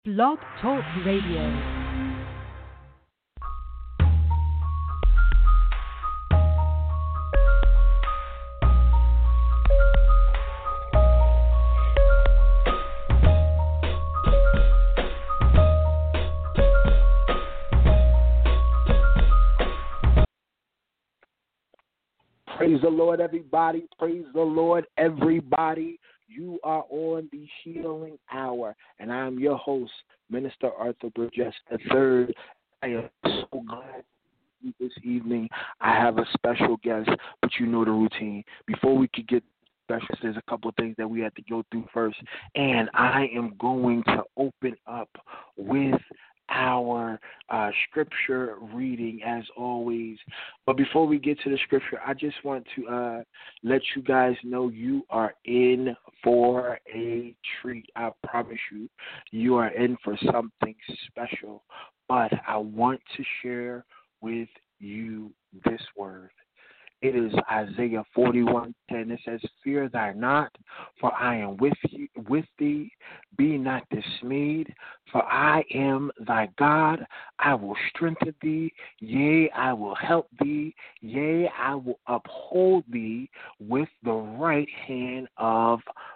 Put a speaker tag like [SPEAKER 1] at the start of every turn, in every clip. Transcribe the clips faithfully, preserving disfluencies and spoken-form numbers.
[SPEAKER 1] Blog Talk Radio.
[SPEAKER 2] Praise the Lord, everybody. Praise the Lord, everybody. You are on the Healing Hour, and I'm your host, Minister Arthur Burgess the third. I am so glad this evening I have a special guest, but you know the routine. Before we could get special, there's a couple of things that we have to go through first, and I am going to open up with our uh, scripture reading as always. But before we get to the scripture, I just want to uh, let you guys know you are in for a treat. I promise you, you are in for something special. But I want to share with you this word. It is Isaiah forty-one ten. It says, "Fear thou not, for I am with you, with thee. Be not dismayed, for I am thy God. I will strengthen thee. Yea, I will help thee. Yea, I will uphold thee with the right hand of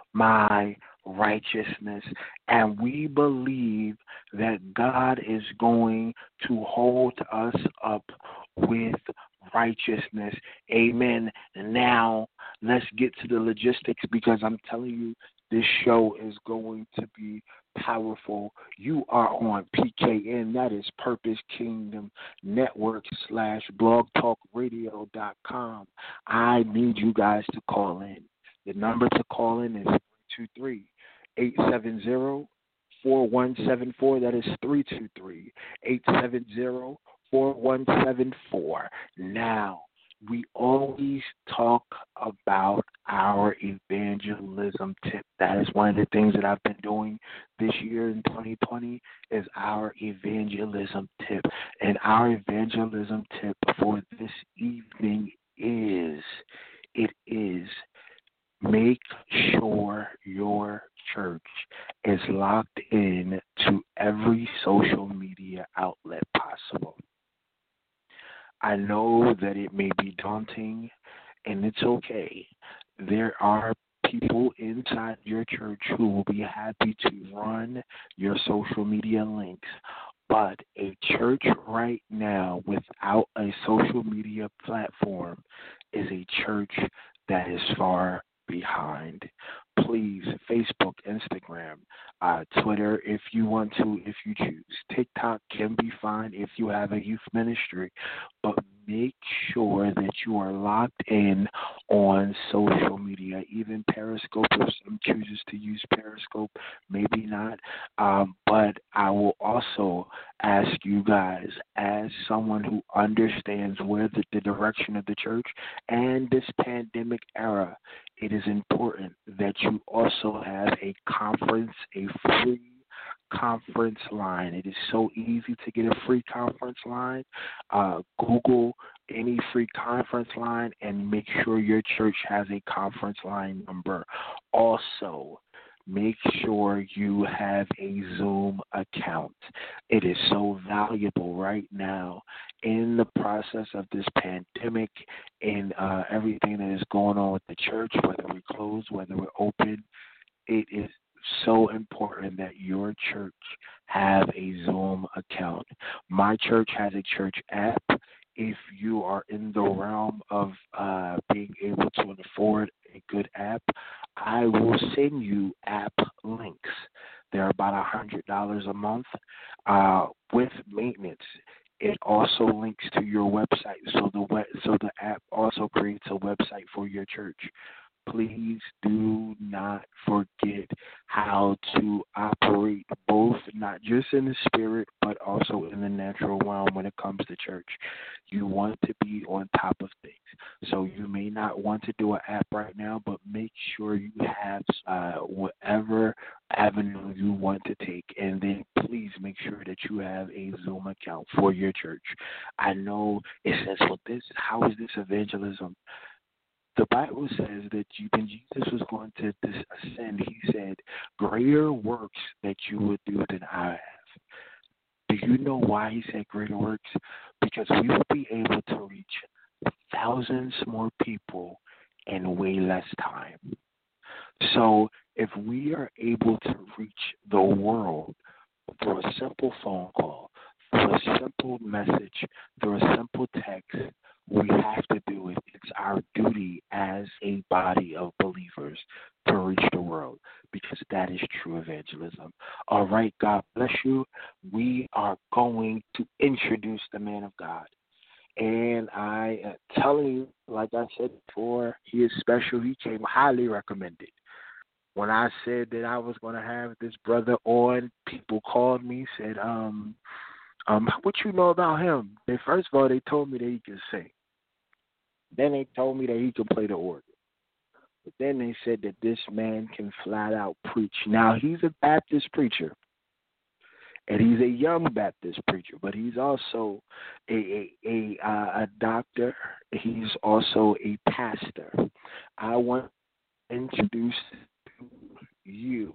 [SPEAKER 2] my righteousness." And we believe that God is going to hold us up with righteousness. Amen. And now let's get to the logistics, because I'm telling you, this show is going to be powerful. You are on P K N, that is Purpose Kingdom Network slash blog talk radio dot com. I need you guys to call in. The number to call in is three two three, eight seven zero, four one seven four. That is three two three, eight seven zero, four one seven four. Now, we always talk about our evangelism tip. That is one of the things that I've been doing this year in twenty twenty is our evangelism tip. And our evangelism tip for this evening is, it is make sure your church is locked in to every social media outlet possible. I know that it may be daunting, and it's okay. There are people inside your church who will be happy to run your social media links. But a church right now without a social media platform is a church that is far behind. Please, Facebook, Instagram, uh, Twitter, if you want to, if you choose. TikTok can be fine if you have a youth ministry, but make sure that you are locked in on social media, even Periscope, if someone chooses to use Periscope, maybe not. Um, but I will also ask you guys, as someone who understands where the, the direction of the church and this pandemic era, it is important that you also have a conference, a free conference line. It is so easy to get a free conference line. Uh, Google any free conference line and make sure your church has a conference line number. Also, make sure you have a Zoom account. It is so valuable right now in the process of this pandemic and uh, everything that is going on with the church, whether we're closed, whether we're open. It is so important that your church have a Zoom account. My church has a church app. If you are in the realm of uh, being able to afford a good app, I will send you app links. They're about one hundred dollars a month uh, with maintenance. It also links to your website, so the web, so the app also creates a website for your church. Please do not forget how to operate both, not just in the spirit, but also in the natural realm when it comes to church. You want to be on top of things. So you may not want to do an app right now, but make sure you have uh, whatever avenue you want to take. And then please make sure that you have a Zoom account for your church. I know it says, well, this, how is this evangelism? the Bible says that you, when Jesus was going to ascend, he said, greater works that you would do than I have. Do you know why he said greater works? Because we will be able to reach thousands more people in way less time. So if we are able to reach the world through a simple phone call, through a simple message, through a simple text, we have to do it. It's our duty as a body of believers to reach the world, because that is true evangelism. All right, God bless you. We are going to introduce the man of God. And I am telling you, like I said before, he is special. He came highly recommended. When I said that I was going to have this brother on, people called me, said, um, um, what you know about him? They, first of all, they told me that he can sing. Then they told me that he can play the organ. But then they said that this man can flat out preach. Now, he's a Baptist preacher, and he's a young Baptist preacher, but he's also a a, a, uh, a doctor. He's also a pastor. I want to introduce to you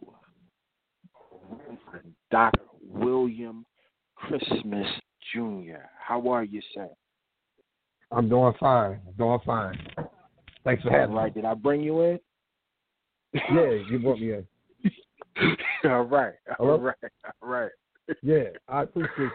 [SPEAKER 2] Doctor William Christmas Junior How are you, sir?
[SPEAKER 3] I'm doing fine. I'm doing fine. Thanks for having
[SPEAKER 2] All right.
[SPEAKER 3] me.
[SPEAKER 2] Did I bring you in?
[SPEAKER 3] Yeah, you brought me in.
[SPEAKER 2] All right. All
[SPEAKER 3] Hello?
[SPEAKER 2] right. All right.
[SPEAKER 3] Yeah, I appreciate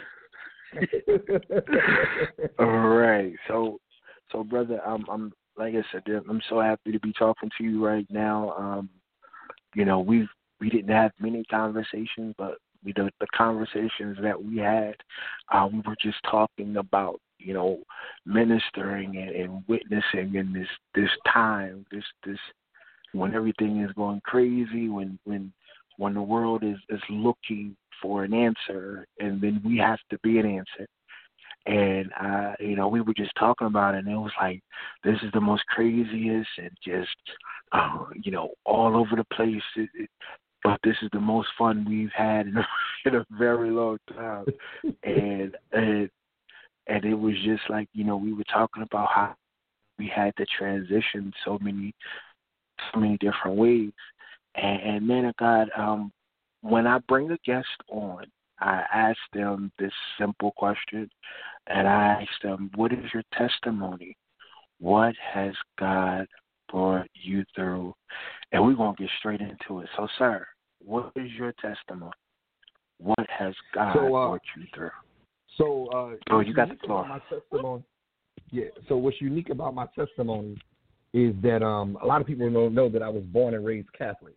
[SPEAKER 3] that.
[SPEAKER 2] All right. So, so brother, I'm, I'm like I said, I'm so happy to be talking to you right now. Um, you know, we we didn't have many conversations, but we the, the conversations that we had, uh, we were just talking about, you know, ministering and, and witnessing in this this time, this this when everything is going crazy, when when when the world is, is looking for an answer, and then we have to be an answer. And, uh, you know, we were just talking about it, and it was like, this is the most craziest and just, uh, you know, all over the place. It, it, but this is the most fun we've had in a, in a very long time. and, and and it was just like, you know, we were talking about how we had to transition so many, so many different ways. And, and man of God, um, when I bring a guest on, I ask them this simple question, and I ask them, what is your testimony? What has God brought you through? And we're going to get straight into it. So, sir, what is your testimony? What has God
[SPEAKER 3] so, uh,
[SPEAKER 2] brought you through?
[SPEAKER 3] So, uh,
[SPEAKER 2] oh, you got the floor.
[SPEAKER 3] My testimony, yeah. So, what's unique about my testimony is that um, a lot of people don't know that I was born and raised Catholic.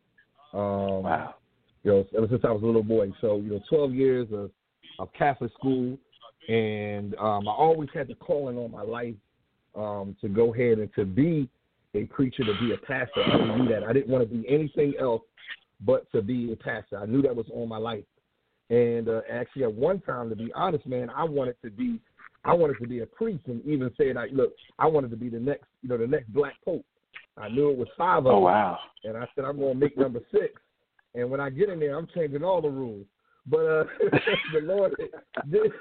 [SPEAKER 3] Um,
[SPEAKER 2] wow.
[SPEAKER 3] You know, ever since I was a little boy. So, you know, twelve years of, of Catholic school, and um, I always had the calling on my life um, to go ahead and to be a preacher, to be a pastor. I already knew that. I didn't want to be anything else but to be a pastor. I knew that was on my life. And uh, actually, at one time, to be honest, man, I wanted to be, I wanted to be a priest, and even said, like, look, I wanted to be the next, you know, the next black pope. I knew it was five of them.
[SPEAKER 2] Oh wow!
[SPEAKER 3] And I said, I'm going to make number six. And when I get in there, I'm changing all the rules. But uh, the Lord, did,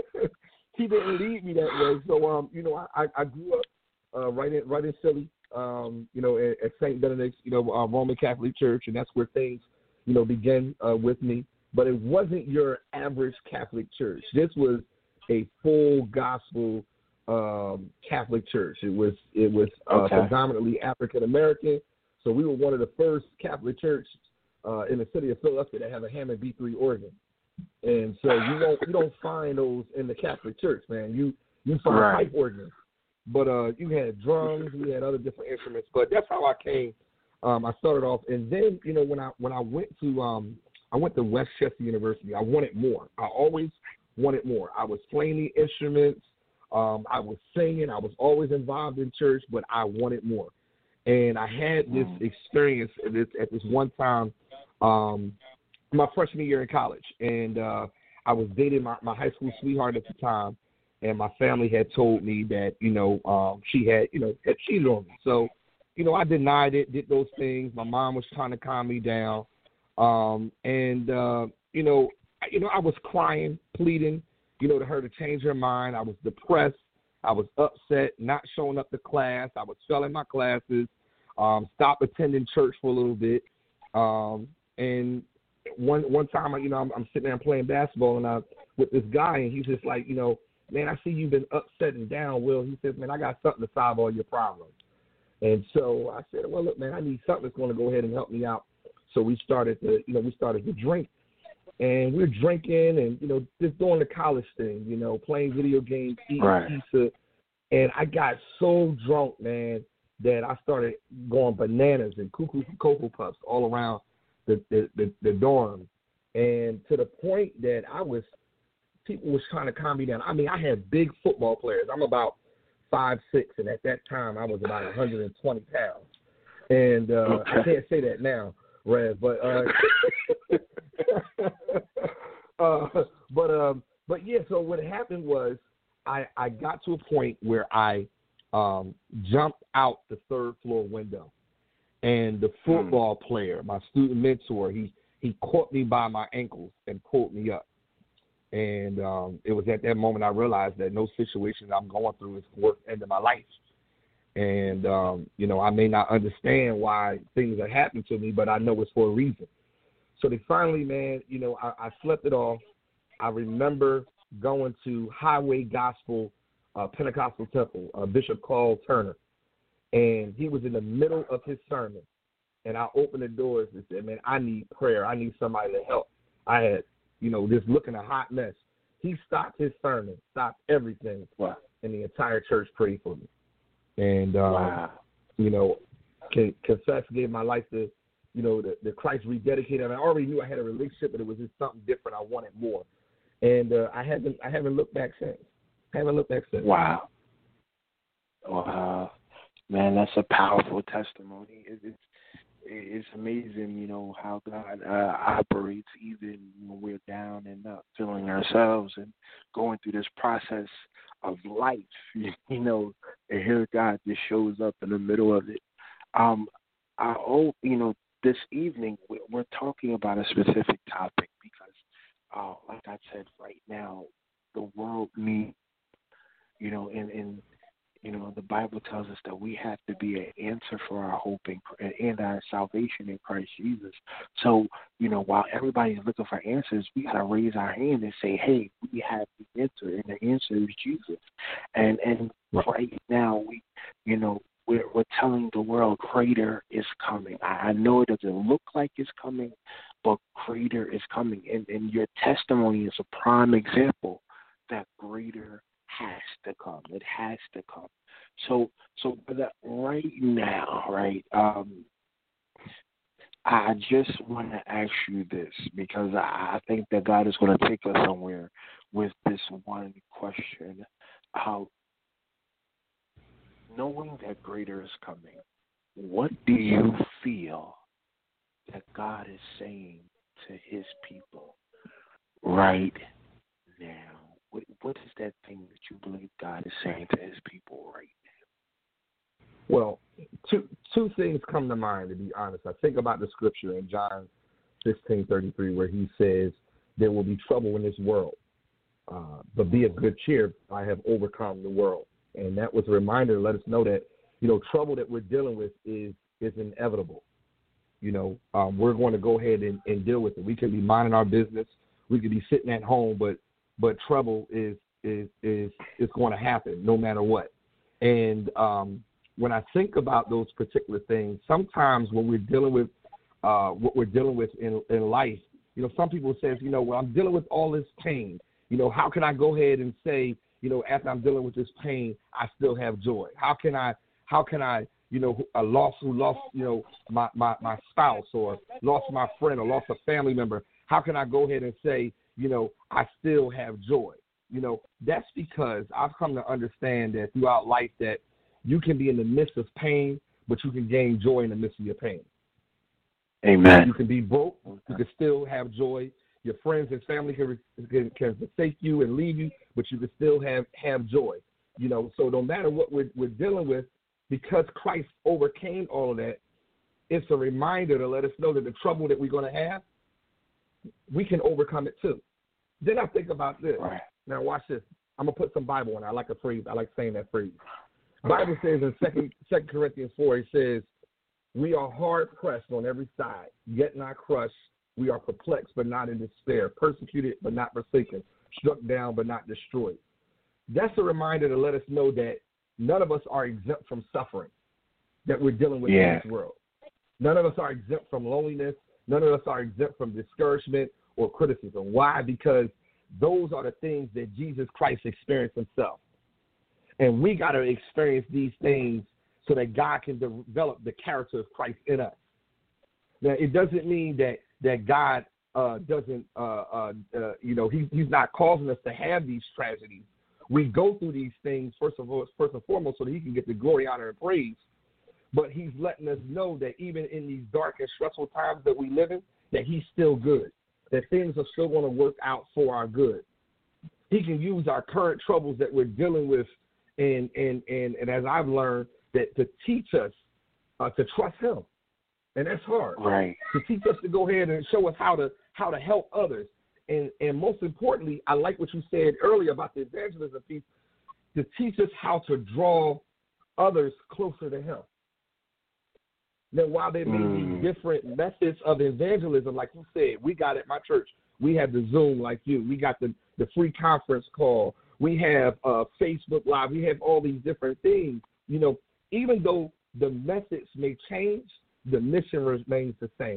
[SPEAKER 3] He didn't lead me that way. So, um, you know, I, I grew up uh, right in right in Philly, um, you know, at, at Saint Benedict's, you know, uh, Roman Catholic Church, and that's where things, you know, began uh, with me. But it wasn't your average Catholic church. This was a full gospel um, Catholic church. It was it was uh,
[SPEAKER 2] okay.
[SPEAKER 3] predominantly African American. So we were one of the first Catholic churches uh, in the city of Philadelphia that have a Hammond B three organ. And so you don't you don't find those in the Catholic church, man. You you find
[SPEAKER 2] right.
[SPEAKER 3] pipe organs, but uh, you had drums, we had other different instruments. But that's how I came. Um, I started off, and then you know when I when I went to um, I went to Westchester University, I wanted more. I always wanted more. I was playing the instruments, um, I was singing, I was always involved in church, but I wanted more. And I had this experience at this, at this one time, um, my freshman year in college, and uh, I was dating my, my high school sweetheart at the time, and my family had told me that, you know, um, she had, you know, had cheated on me. So, you know, I denied it, did those things. My mom was trying to calm me down. Um, and, uh, you know, you know, I was crying, pleading, you know, to her to change her mind. I was depressed. I was upset, not showing up to class. I was failing my classes, um, stopped attending church for a little bit. Um, and one one time, you know, I'm, I'm sitting there playing basketball and I with this guy, and he's just like, you know, man, I see you've been upset and down, Will. He says, man, I got something to solve all your problems. And so I said, well, look, man, I need something that's going to go ahead and help me out. So we started to, you know, we started to drink. And we were drinking and, you know, just doing the college thing, you know, playing video games, eating
[SPEAKER 2] right.
[SPEAKER 3] pizza. And I got so drunk, man, that I started going bananas and cuckoo and Cocoa Puffs all around the, the, the, the dorm. And to the point that I was, people was trying to calm me down. I mean, I had big football players. I'm about five six, and at that time I was about one hundred twenty pounds. And uh,
[SPEAKER 2] okay.
[SPEAKER 3] I can't say that now, Rev, but uh, uh, but um, but yeah. So what happened was I I got to a point where I um, jumped out the third floor window, and the football mm. player, my student mentor, he he caught me by my ankles and pulled me up. And um, it was at that moment I realized that no situation I'm going through is worth ending my life. And, um, you know, I may not understand why things are happening to me, but I know it's for a reason. So they finally, man, you know, I, I slept it off. I remember going to Highway Gospel uh, Pentecostal Temple, uh, Bishop Carl Turner. And he was in the middle of his sermon. And I opened the doors and said, man, I need prayer. I need somebody to help. I had you know, just looking a hot mess. He stopped his sermon, stopped everything,
[SPEAKER 2] wow.
[SPEAKER 3] and the entire church prayed for me. And, um,
[SPEAKER 2] wow.
[SPEAKER 3] you know, can, confess, gave my life to, you know, the, the Christ rededicated. And I already knew I had a relationship, but it was just something different. I wanted more. And uh, I haven't I haven't looked back since. I haven't looked back since.
[SPEAKER 2] Wow. Wow. Man, that's a powerful testimony. It, it's It's amazing, you know, how God uh, operates even when we're down and not feeling ourselves and going through this process of life, you know, and here God just shows up in the middle of it. Um, I hope, you know, this evening we're talking about a specific topic because, uh, like I said, right now, the world needs, you know, and, and You know, the Bible tells us that we have to be an answer for our hope and, and our salvation in Christ Jesus. So, you know, while everybody's looking for answers, we got to raise our hand and say, hey, we have the answer, and the answer is Jesus. And and right now, we, you know, we're, we're telling the world greater is coming. I, I know it doesn't look like it's coming, but greater is coming. And, and your testimony is a prime example that greater has to come. It has to come. So, so that right now, right, um, I just want to ask you this because I think that God is going to take us somewhere with this one question. How, knowing that greater is coming, what do you feel that God is saying to his people right now? What, what is that thing that you believe God is saying to his people right now?
[SPEAKER 3] Well, two two things come to mind, to be honest. I think about the scripture in John sixteen thirty-three where he says, there will be trouble in this world, uh, but be of good cheer. I have overcome the world. And that was a reminder to let us know that, you know, trouble that we're dealing with is, is inevitable. You know, um, we're going to go ahead and, and deal with it. We can be minding our business. We could be sitting at home, but But trouble is is is is going to happen no matter what. And um, when I think about those particular things, sometimes when we're dealing with uh, what we're dealing with in, in life, you know, some people say, you know, well, I'm dealing with all this pain. You know, how can I go ahead and say, you know, after I'm dealing with this pain, I still have joy? How can I, how can I, you know, a loss who lost, you know, my, my, my spouse or lost my friend or lost a family member, how can I go ahead and say, you know, I still have joy? You know, that's because I've come to understand that throughout life that you can be in the midst of pain, but you can gain joy in the midst of your pain.
[SPEAKER 2] Amen.
[SPEAKER 3] You can be broke, you can still have joy. Your friends and family can, can, can forsake you and leave you, but you can still have, have joy. You know, so no matter what we're, we're dealing with, because Christ overcame all of that, it's a reminder to let us know that the trouble that we're going to have, we can overcome it too. Then I think about this.
[SPEAKER 2] Right.
[SPEAKER 3] Now watch this. I'm going to put some Bible in it. I like a phrase. I like saying that phrase. Bible says in Second Corinthians four, it says, we are hard pressed on every side, yet not crushed. We are perplexed, but not in despair, persecuted, but not forsaken, struck down, but not destroyed. That's a reminder to let us know that none of us are exempt from suffering that we're dealing with
[SPEAKER 2] yeah.
[SPEAKER 3] in this world. None of us are exempt from loneliness. None of us are exempt from discouragement or criticism. Why? Because those are the things that Jesus Christ experienced himself. And we got to experience these things so that God can develop the character of Christ in us. Now, it doesn't mean that that God uh, doesn't, uh, uh, uh, you know, he, he's not causing us to have these tragedies. We go through these things, first of all, first and foremost, so that he can get the glory, honor, and praise. But he's letting us know that even in these dark and stressful times that we live in, that he's still good, that things are still going to work out for our good. He can use our current troubles that we're dealing with, and and and, and as I've learned, that to teach us uh, to trust him. And that's hard.
[SPEAKER 2] Right.
[SPEAKER 3] To teach us to go ahead and show us how to how to help others. And and most importantly, I like what you said earlier about the evangelism piece, to teach us how to draw others closer to him. Now, while there may
[SPEAKER 2] mm.
[SPEAKER 3] be different methods of evangelism, like you said, we got at my church, we have the Zoom like you. We got the, the free conference call. We have uh, Facebook Live. We have all these different things. You know, even though the methods may change, the mission remains the same.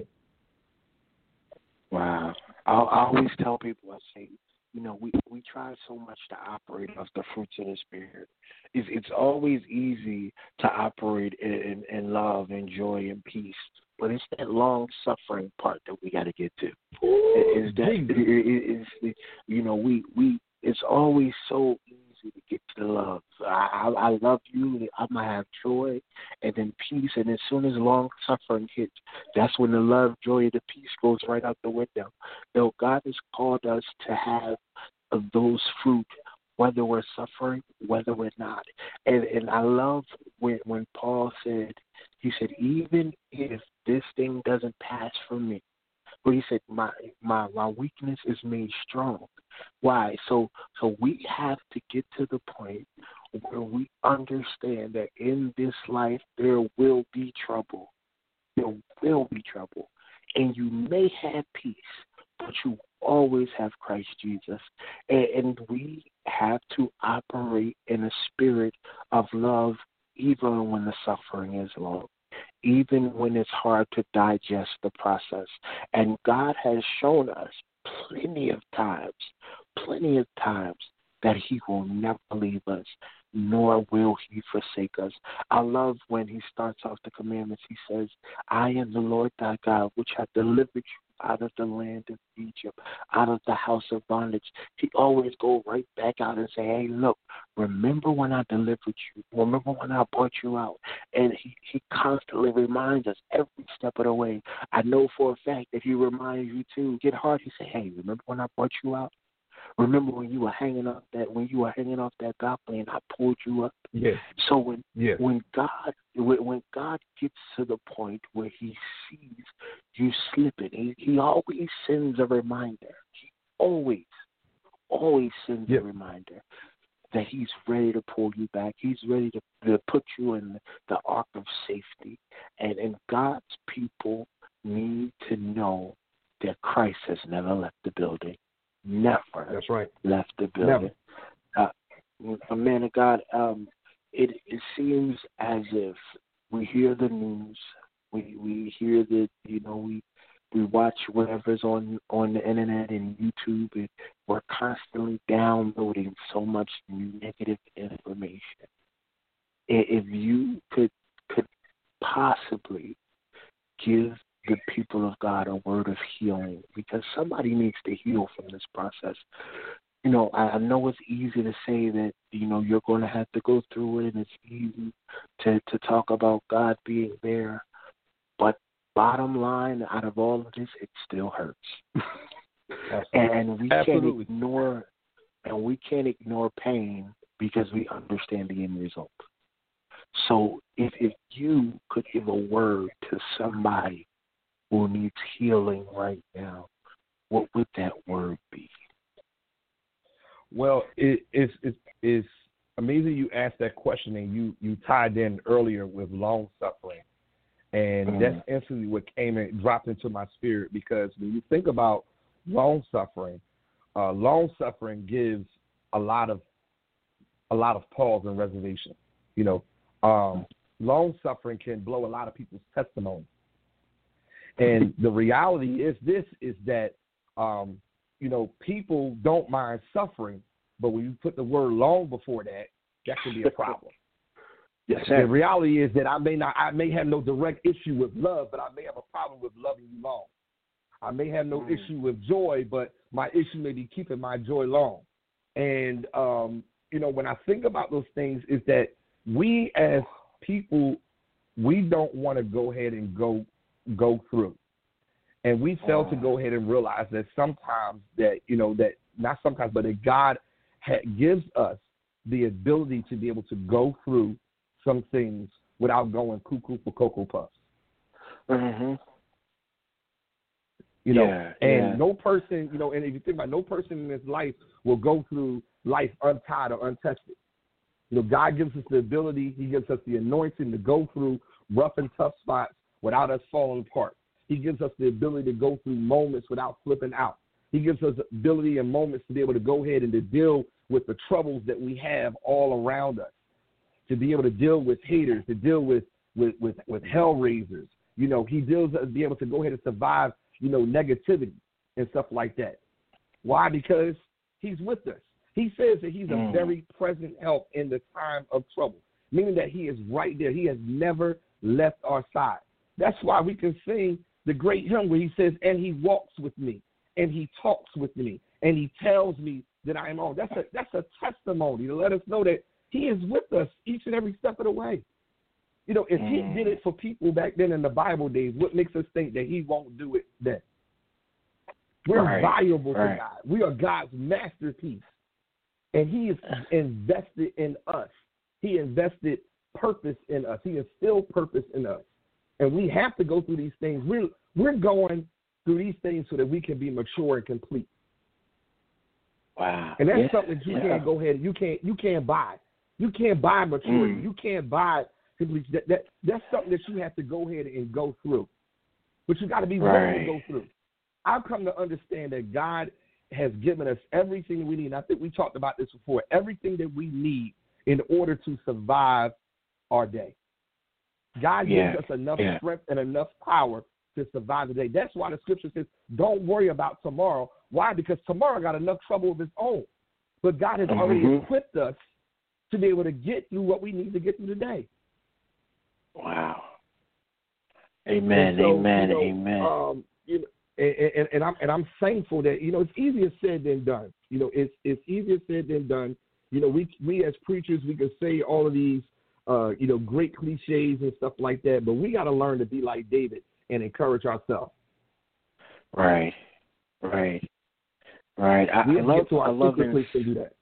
[SPEAKER 2] Wow. I'll, I always tell people, I say, you know, we, we try so much to operate off the fruits of the Spirit. It's, it's always easy to operate in, in, in love and joy and peace, but it's that long-suffering part that we got to get to. Is that, it, it, it's, you know, we, we it's always so easy to get to the love. I, I, I love you. I'm going to have joy and then peace. And as soon as long suffering hits, that's when the love, joy, and the peace goes right out the window. So God has called us to have of those fruit, whether we're suffering, whether we're not. And and I love when, when Paul said, he said, even if this thing doesn't pass from me, but he said, my my my weakness is made strong. Why? So so we have to get to the point where we understand that in this life there will be trouble. There will be trouble. And you may have peace, but you always have Christ Jesus. And, and we have to operate in a spirit of love even when the suffering is long, even when it's hard to digest the process. And God has shown us plenty of times, plenty of times that he will never leave us, nor will he forsake us. I love when he starts off the commandments. He says, I am the Lord thy God, which hath delivered you out of the land of Egypt, out of the house of bondage. He always go right back out and say, hey, look, remember when I delivered you? Remember when I brought you out? And he, he constantly reminds us every step of the way. I know for a fact that he reminds you too. Get hard. He say, hey, remember when I brought you out? Remember when you were hanging off that when you were hanging off that balcony and I pulled you up?
[SPEAKER 3] Yes.
[SPEAKER 2] So when
[SPEAKER 3] yes.
[SPEAKER 2] when God when, when God gets to the point where he sees you slipping, he, he always sends a reminder. He always, always sends
[SPEAKER 3] yes.
[SPEAKER 2] a reminder that he's ready to pull you back. He's ready to, to put you in the ark of safety. And, and God's people need to know that Christ has never left the building. Never
[SPEAKER 3] That's right.
[SPEAKER 2] left the building.
[SPEAKER 3] Never.
[SPEAKER 2] Uh, a man of God, um, it, it seems as if we hear the news, we we hear that, you know, we we watch whatever's on, on the internet and YouTube, and we're constantly downloading so much negative information. If you could could possibly give the people of God a word of healing, because somebody needs to heal from this process. You know, I, I know it's easy to say that, you know, you're going to have to go through it, and it's easy to, to talk about God being there. But bottom line, out of all of this, it still hurts. and we
[SPEAKER 3] Absolutely.
[SPEAKER 2] can't ignore, and we can't ignore pain because we understand the end result. So if if you could give a word to somebody who needs healing right now, what would that word be?
[SPEAKER 3] Well, it, it's, it's, it's amazing you asked that question, and you, you tied in earlier with long suffering. And mm. that's instantly what came and dropped into my spirit, because when you think about long suffering, uh, long suffering gives a lot of a lot of pause and reservation. You know, um, long suffering can blow a lot of people's testimony. And the reality is this, is that, um, you know, people don't mind suffering, but when you put the word long before that, that can be a problem.
[SPEAKER 2] Yes, sir.
[SPEAKER 3] The reality is that I may not, I may have no direct issue with love, but I may have a problem with loving you long. I may have no mm. issue with joy, but my issue may be keeping my joy long. And, um, you know, when I think about those things, is that we as people, we don't want to go ahead and go go through. And we fail oh. to go ahead and realize that sometimes that, you know, that not sometimes, but that God ha- gives us the ability to be able to go through some things without going cuckoo for Cocoa Puffs.
[SPEAKER 2] Mm-hmm.
[SPEAKER 3] You know,
[SPEAKER 2] yeah,
[SPEAKER 3] and
[SPEAKER 2] yeah.
[SPEAKER 3] no person, you know, and if you think about it, no person in this life will go through life untied or untested. You know, God gives us the ability, he gives us the anointing to go through rough and tough spots without us falling apart. He gives us the ability to go through moments without flipping out. He gives us the ability and moments to be able to go ahead and to deal with the troubles that we have all around us, to be able to deal with haters, to deal with, with, with, with hell raisers. You know, he deals us be able to go ahead and survive, you know, negativity and stuff like that. Why? Because he's with us. He says that he's mm. a very present help in the time of trouble, meaning that he is right there. He has never left our side. That's why we can sing the great hymn where he says, and he walks with me, and he talks with me, and he tells me that I am on. That's a, that's a testimony to let us know that he is with us each and every step of the way. You know, if he did it for people back then in the Bible days, what makes us think that he won't do it then? We're
[SPEAKER 2] right.
[SPEAKER 3] valuable
[SPEAKER 2] right.
[SPEAKER 3] to God. We are God's masterpiece. And he is invested in us. He invested purpose in us. He instilled purpose in us. And we have to go through these things. We're, we're going through these things so that we can be mature and complete.
[SPEAKER 2] Wow.
[SPEAKER 3] And that's
[SPEAKER 2] yeah.
[SPEAKER 3] something that you
[SPEAKER 2] yeah.
[SPEAKER 3] can't go ahead, you can't you can't buy. You can't buy maturity. Mm. You can't buy that, that that's something that you have to go ahead and go through. But you got to be willing
[SPEAKER 2] right.
[SPEAKER 3] to go through. I've come to understand that God has given us everything we need. And I think we talked about this before. Everything that we need in order to survive our day. God
[SPEAKER 2] yeah.
[SPEAKER 3] gives us enough
[SPEAKER 2] yeah.
[SPEAKER 3] strength and enough power to survive the day. That's why the scripture says, don't worry about tomorrow. Why? Because tomorrow got enough trouble of its own. But God has mm-hmm. already equipped us to be able to get through what we need to get through the day.
[SPEAKER 2] Wow. Amen.
[SPEAKER 3] So,
[SPEAKER 2] amen.
[SPEAKER 3] You know,
[SPEAKER 2] amen.
[SPEAKER 3] Um, you know, and, and, and I'm and I'm thankful that, you know, it's easier said than done. You know, it's it's easier said than done. You know, we we as preachers, we can say all of these uh, you know, great cliches and stuff like that, but we got to learn to be like David and encourage ourselves.
[SPEAKER 2] Right. Right. Right. I,
[SPEAKER 3] we
[SPEAKER 2] I love
[SPEAKER 3] to our
[SPEAKER 2] I love
[SPEAKER 3] place to do that.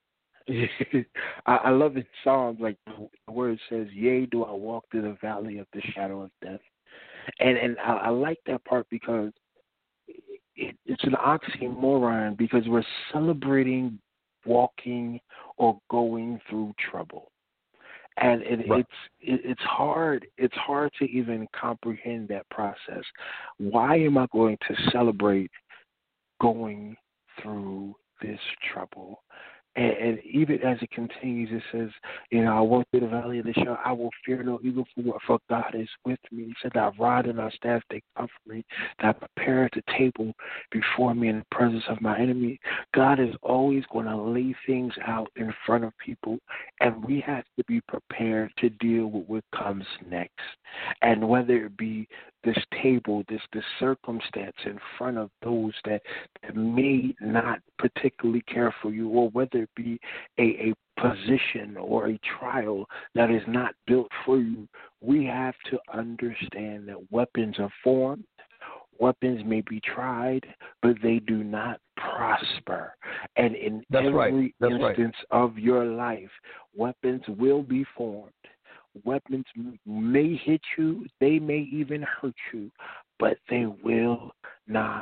[SPEAKER 2] I, I love in Psalms, like the word says, yea, do I walk through the valley of the shadow of death. And and I, I like that part because it, it's an oxymoron, because we're celebrating walking or going through trouble. And it, right. it's it, it's hard. It's hard to even comprehend that process. Why am I going to celebrate going through this trouble? And, and even as it continues, it says, you know, I walk through the valley of the shadow, I will fear no evil, for God is with me. He said, thy rod and thy staff, they comfort me. That prepare the table before me in the presence of my enemy. God is always going to lay things out in front of people, and we have to be prepared to deal with what comes next. And whether it be this table, this this circumstance in front of those that, that may not particularly care for you, or whether it be a, a position or a trial that is not built for you, we have to understand that weapons are formed. Weapons may be tried, but they do not prosper. And in
[SPEAKER 3] That's
[SPEAKER 2] every
[SPEAKER 3] right. That's
[SPEAKER 2] instance
[SPEAKER 3] right.
[SPEAKER 2] of your life, weapons will be formed. Weapons may hit you, they may even hurt you, but they will not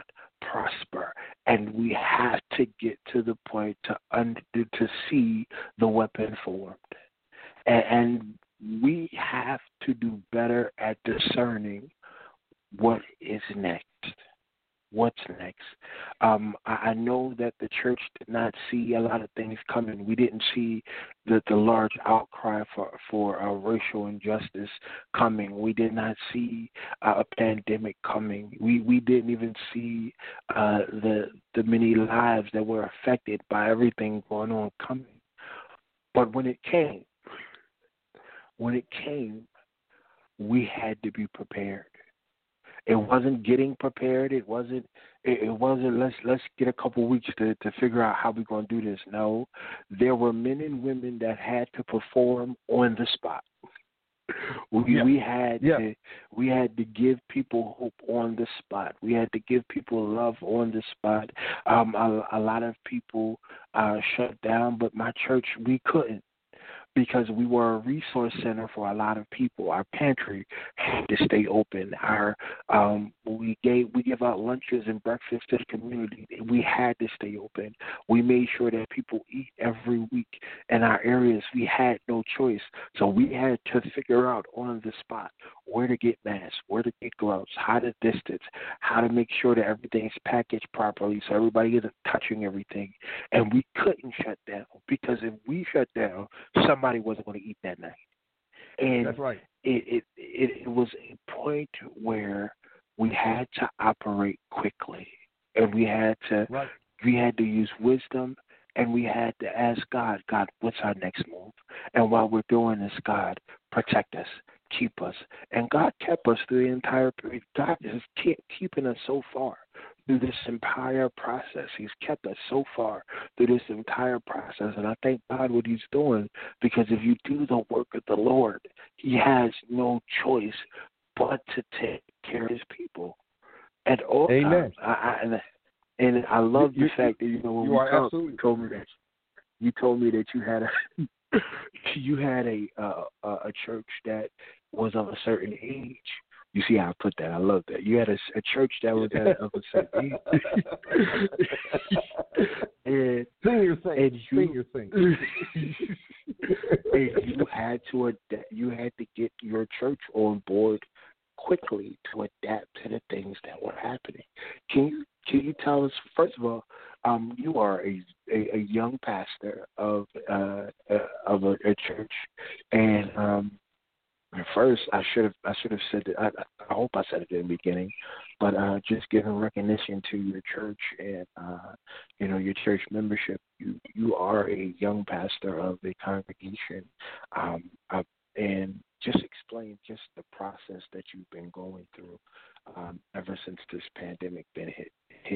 [SPEAKER 2] prosper, and we have to get to the point to under, to see the weapon formed, and, and we have to do better at discerning what is next. What's next? Um, I, I know that the church did not see a lot of things coming. We didn't see the, the large outcry for for uh, racial injustice coming. We did not see uh, a pandemic coming. We we didn't even see uh, the the many lives that were affected by everything going on coming. But when it came, when it came, we had to be prepared. It wasn't getting prepared. It wasn't. It, it wasn't. Let's let's get a couple weeks to, to figure out how we're going to do this. No, there were men and women that had to perform on the spot. We
[SPEAKER 3] yeah.
[SPEAKER 2] we had
[SPEAKER 3] yeah.
[SPEAKER 2] to we had to give people hope on the spot. We had to give people love on the spot. Um, a, a lot of people uh, shut down, but my church, we couldn't, because we were a resource center for a lot of people. Our pantry had to stay open. Our um, we gave we give out lunches and breakfast to the community. We had to stay open. We made sure that people eat every week in our areas. We had no choice, so we had to figure out on the spot where to get masks, where to get gloves, how to distance, how to make sure that everything's packaged properly so everybody isn't touching everything. And we couldn't shut down, because if we shut down, somebody wasn't going to eat that night. And
[SPEAKER 3] that's right.
[SPEAKER 2] It, it it it was a point where we had to operate quickly, and we had to
[SPEAKER 3] right.
[SPEAKER 2] we had to use wisdom, and we had to ask God, God, what's our next move? And while we're doing this, God, protect us, keep us. And God kept us through the entire period. God is keep, keeping us so far through this entire process. He's kept us so far through this entire process. And I thank God what he's doing, because if you do the work of the Lord, he has no choice but to take care of his people at all
[SPEAKER 3] Amen.
[SPEAKER 2] times. I, I, and, and I love
[SPEAKER 3] you,
[SPEAKER 2] the fact that, you know, when
[SPEAKER 3] you
[SPEAKER 2] we
[SPEAKER 3] are
[SPEAKER 2] talked,
[SPEAKER 3] absolutely.
[SPEAKER 2] you told me that you told me that you had a you had a uh, a church that was of a certain age. You see how I put that? I love that. You had a, a church that was at, of a certain age. and,
[SPEAKER 3] Senior saint.
[SPEAKER 2] and you,
[SPEAKER 3] Senior saint.
[SPEAKER 2] and you had to adapt, you had to get your church on board quickly to adapt to the things that were happening. Can you can you tell us, first of all, um, you are a, a, a young pastor of uh, uh, of a, a church, and um, first I should have I should have said that. I, I hope I said it in the beginning, but uh, just giving recognition to your church and uh, you know, your church membership. You you are a young pastor of a congregation, um, uh, and just explain just the process that you've been going through um, ever since this pandemic been hit hit.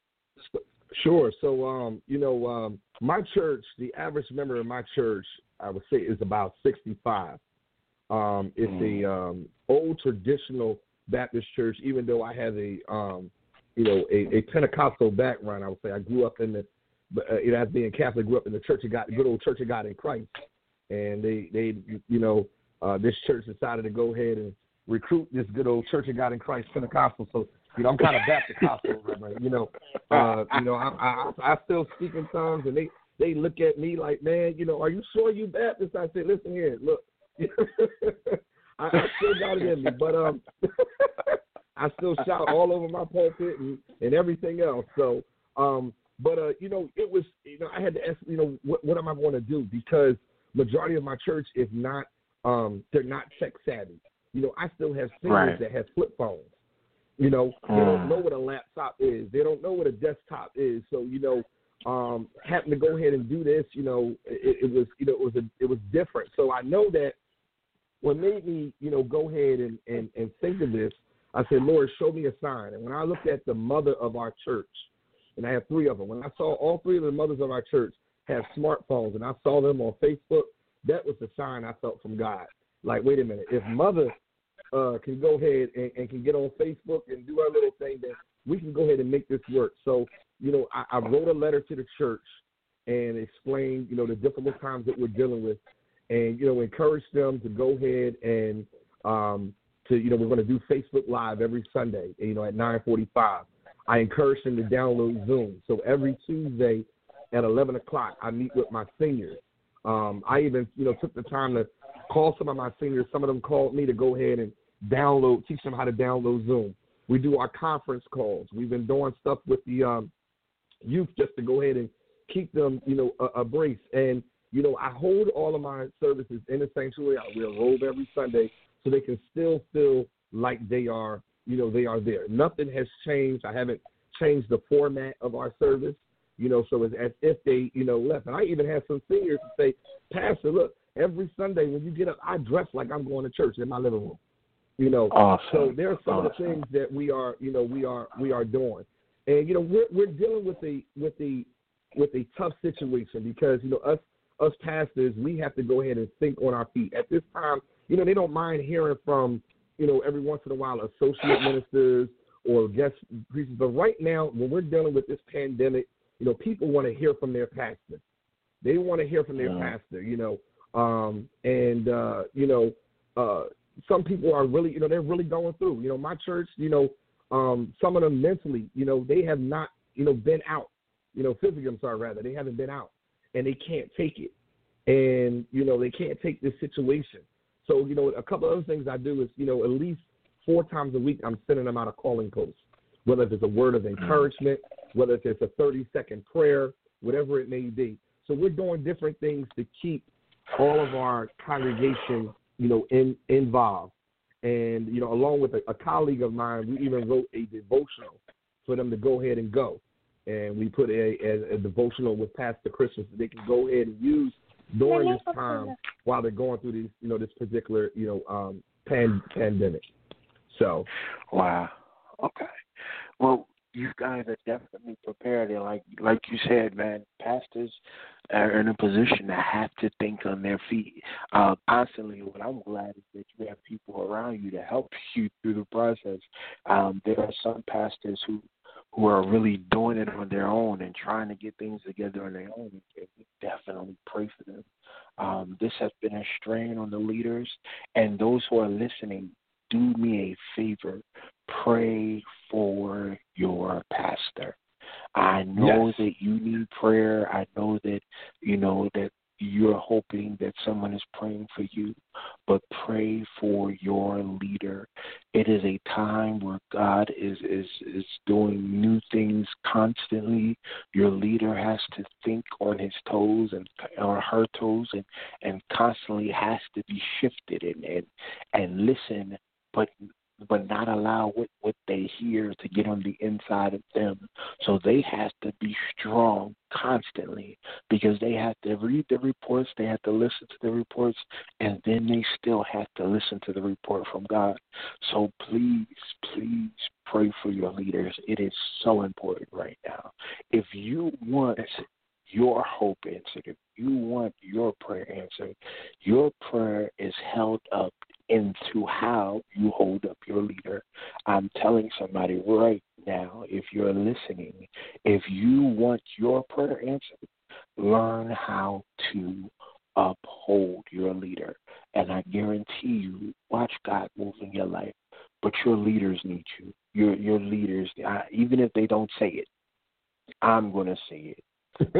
[SPEAKER 3] Sure. So, um, you know, um, my church, the average member of my church, I would say, is about sixty-five. Um, it's mm. a um, old traditional Baptist church, even though I have a, um, you know, a, a Pentecostal background. I would say I grew up in the, uh, you know, as being Catholic, grew up in the Church of God, good old Church of God in Christ. And they, they, you know, uh, this church decided to go ahead and recruit this good old Church of God in Christ Pentecostal. So, you know, I'm kind of Baptist-costal, right? You know, uh, you know, I, I I still speak in tongues, and they, they look at me like, man, you know, are you sure you Baptist? I said, listen here, look, I, I still got it in me, but um, I still shout all over my pulpit and, and everything else. So, um, but uh, you know, it was, you know, I had to ask, you know, what, what am I going to do? Because majority of my church is not, um, they're not tech savvy. You know, I still have seniors
[SPEAKER 2] right.
[SPEAKER 3] that have flip phones. You know, they don't know what a laptop is. They don't know what a desktop is. So, you know, um, having to go ahead and do this, you know, it, it was, you know, it was a, it was different. So I know that what made me, you know, go ahead and, and, and think of this, I said, Lord, show me a sign. And when I looked at the mother of our church, and I have three of them, when I saw all three of the mothers of our church have smartphones, and I saw them on Facebook, that was the sign I felt from God. Like, wait a minute, if mother Uh, can go ahead and, and can get on Facebook and do our little thing, then we can go ahead and make this work. So, you know, I, I wrote a letter to the church and explained, you know, the difficult times that we're dealing with, and, you know, encourage them to go ahead and um, to, you know, we're going to do Facebook Live every Sunday, you know, at nine forty-five. I encourage them to download Zoom. So every Tuesday at eleven o'clock, I meet with my seniors. Um, I even, you know, took the time to call some of my seniors. Some of them called me to go ahead and download, teach them how to download Zoom. We do our conference calls. We've been doing stuff with the um, youth just to go ahead and keep them, you know, abreast. And, you know, I hold all of my services in the sanctuary. I wear a robe every Sunday so they can still feel like they are, you know, they are there. Nothing has changed. I haven't changed the format of our service, you know, so it's as if they, you know, left. And I even have some seniors to say, Pastor, look, every Sunday when you get up, I dress like I'm going to church in my living room. You know,
[SPEAKER 2] awesome.
[SPEAKER 3] So there are some
[SPEAKER 2] awesome.
[SPEAKER 3] of the things that we are, you know, we are we are doing, and you know, we're we're dealing with a with a with a tough situation because you know us us pastors, we have to go ahead and think on our feet at this time. You know, they don't mind hearing from you know every once in a while associate ministers or guest preachers, but right now when we're dealing with this pandemic, you know, people want to hear from their pastor. They want to hear from their yeah. pastor. You know, um, and uh, you know. Uh, Some people are really, you know, they're really going through. You know, my church, you know, um, some of them mentally, you know, they have not, you know, been out. You know, physically, I'm sorry, rather, they haven't been out, and they can't take it. And, you know, they can't take this situation. So, you know, a couple of other things I do is, you know, at least four times a week I'm sending them out a calling post, whether it's a word of encouragement, whether it's a thirty-second prayer, whatever it may be. So we're doing different things to keep all of our congregation you know, in, involved. And, you know, along with a, a colleague of mine, we even wrote a devotional for them to go ahead and go. And we put a, a, a devotional with Pastor Christian so they can go ahead and use during this time while they're going through these, you know, this particular, you know, um, pan, pandemic. So.
[SPEAKER 2] Wow. Okay. Well, you guys are definitely prepared. And like, like you said, man, pastors are in a position to have to think on their feet uh, constantly. What I'm glad is that you have people around you to help you through the process. Um, there are some pastors who, who are really doing it on their own and trying to get things together on their own. And we definitely pray for them. Um, this has been a strain on the leaders, and those who are listening, do me a favor. Pray for your pastor. I know yes. that you need prayer. I know that, you know, that you're hoping that someone is praying for you, but pray for your leader. It is a time where God is, is, is doing new things constantly. Your leader has to think on his toes and on her toes and, and constantly has to be shifted and, and, and listen, but but not allow what, what they hear to get on the inside of them. So they have to be strong constantly because they have to read the reports, they have to listen to the reports, and then they still have to listen to the report from God. So please, please pray for your leaders. It is so important right now. If you want your hope answered, if you want your prayer answered, your prayer is held up into how you hold up your leader. I'm telling somebody right now, if you're listening, if you want your prayer answered, learn how to uphold your leader. And I guarantee you, watch God move in your life. But your leaders need you. Your your leaders, I, even if they don't say it, I'm going to say it.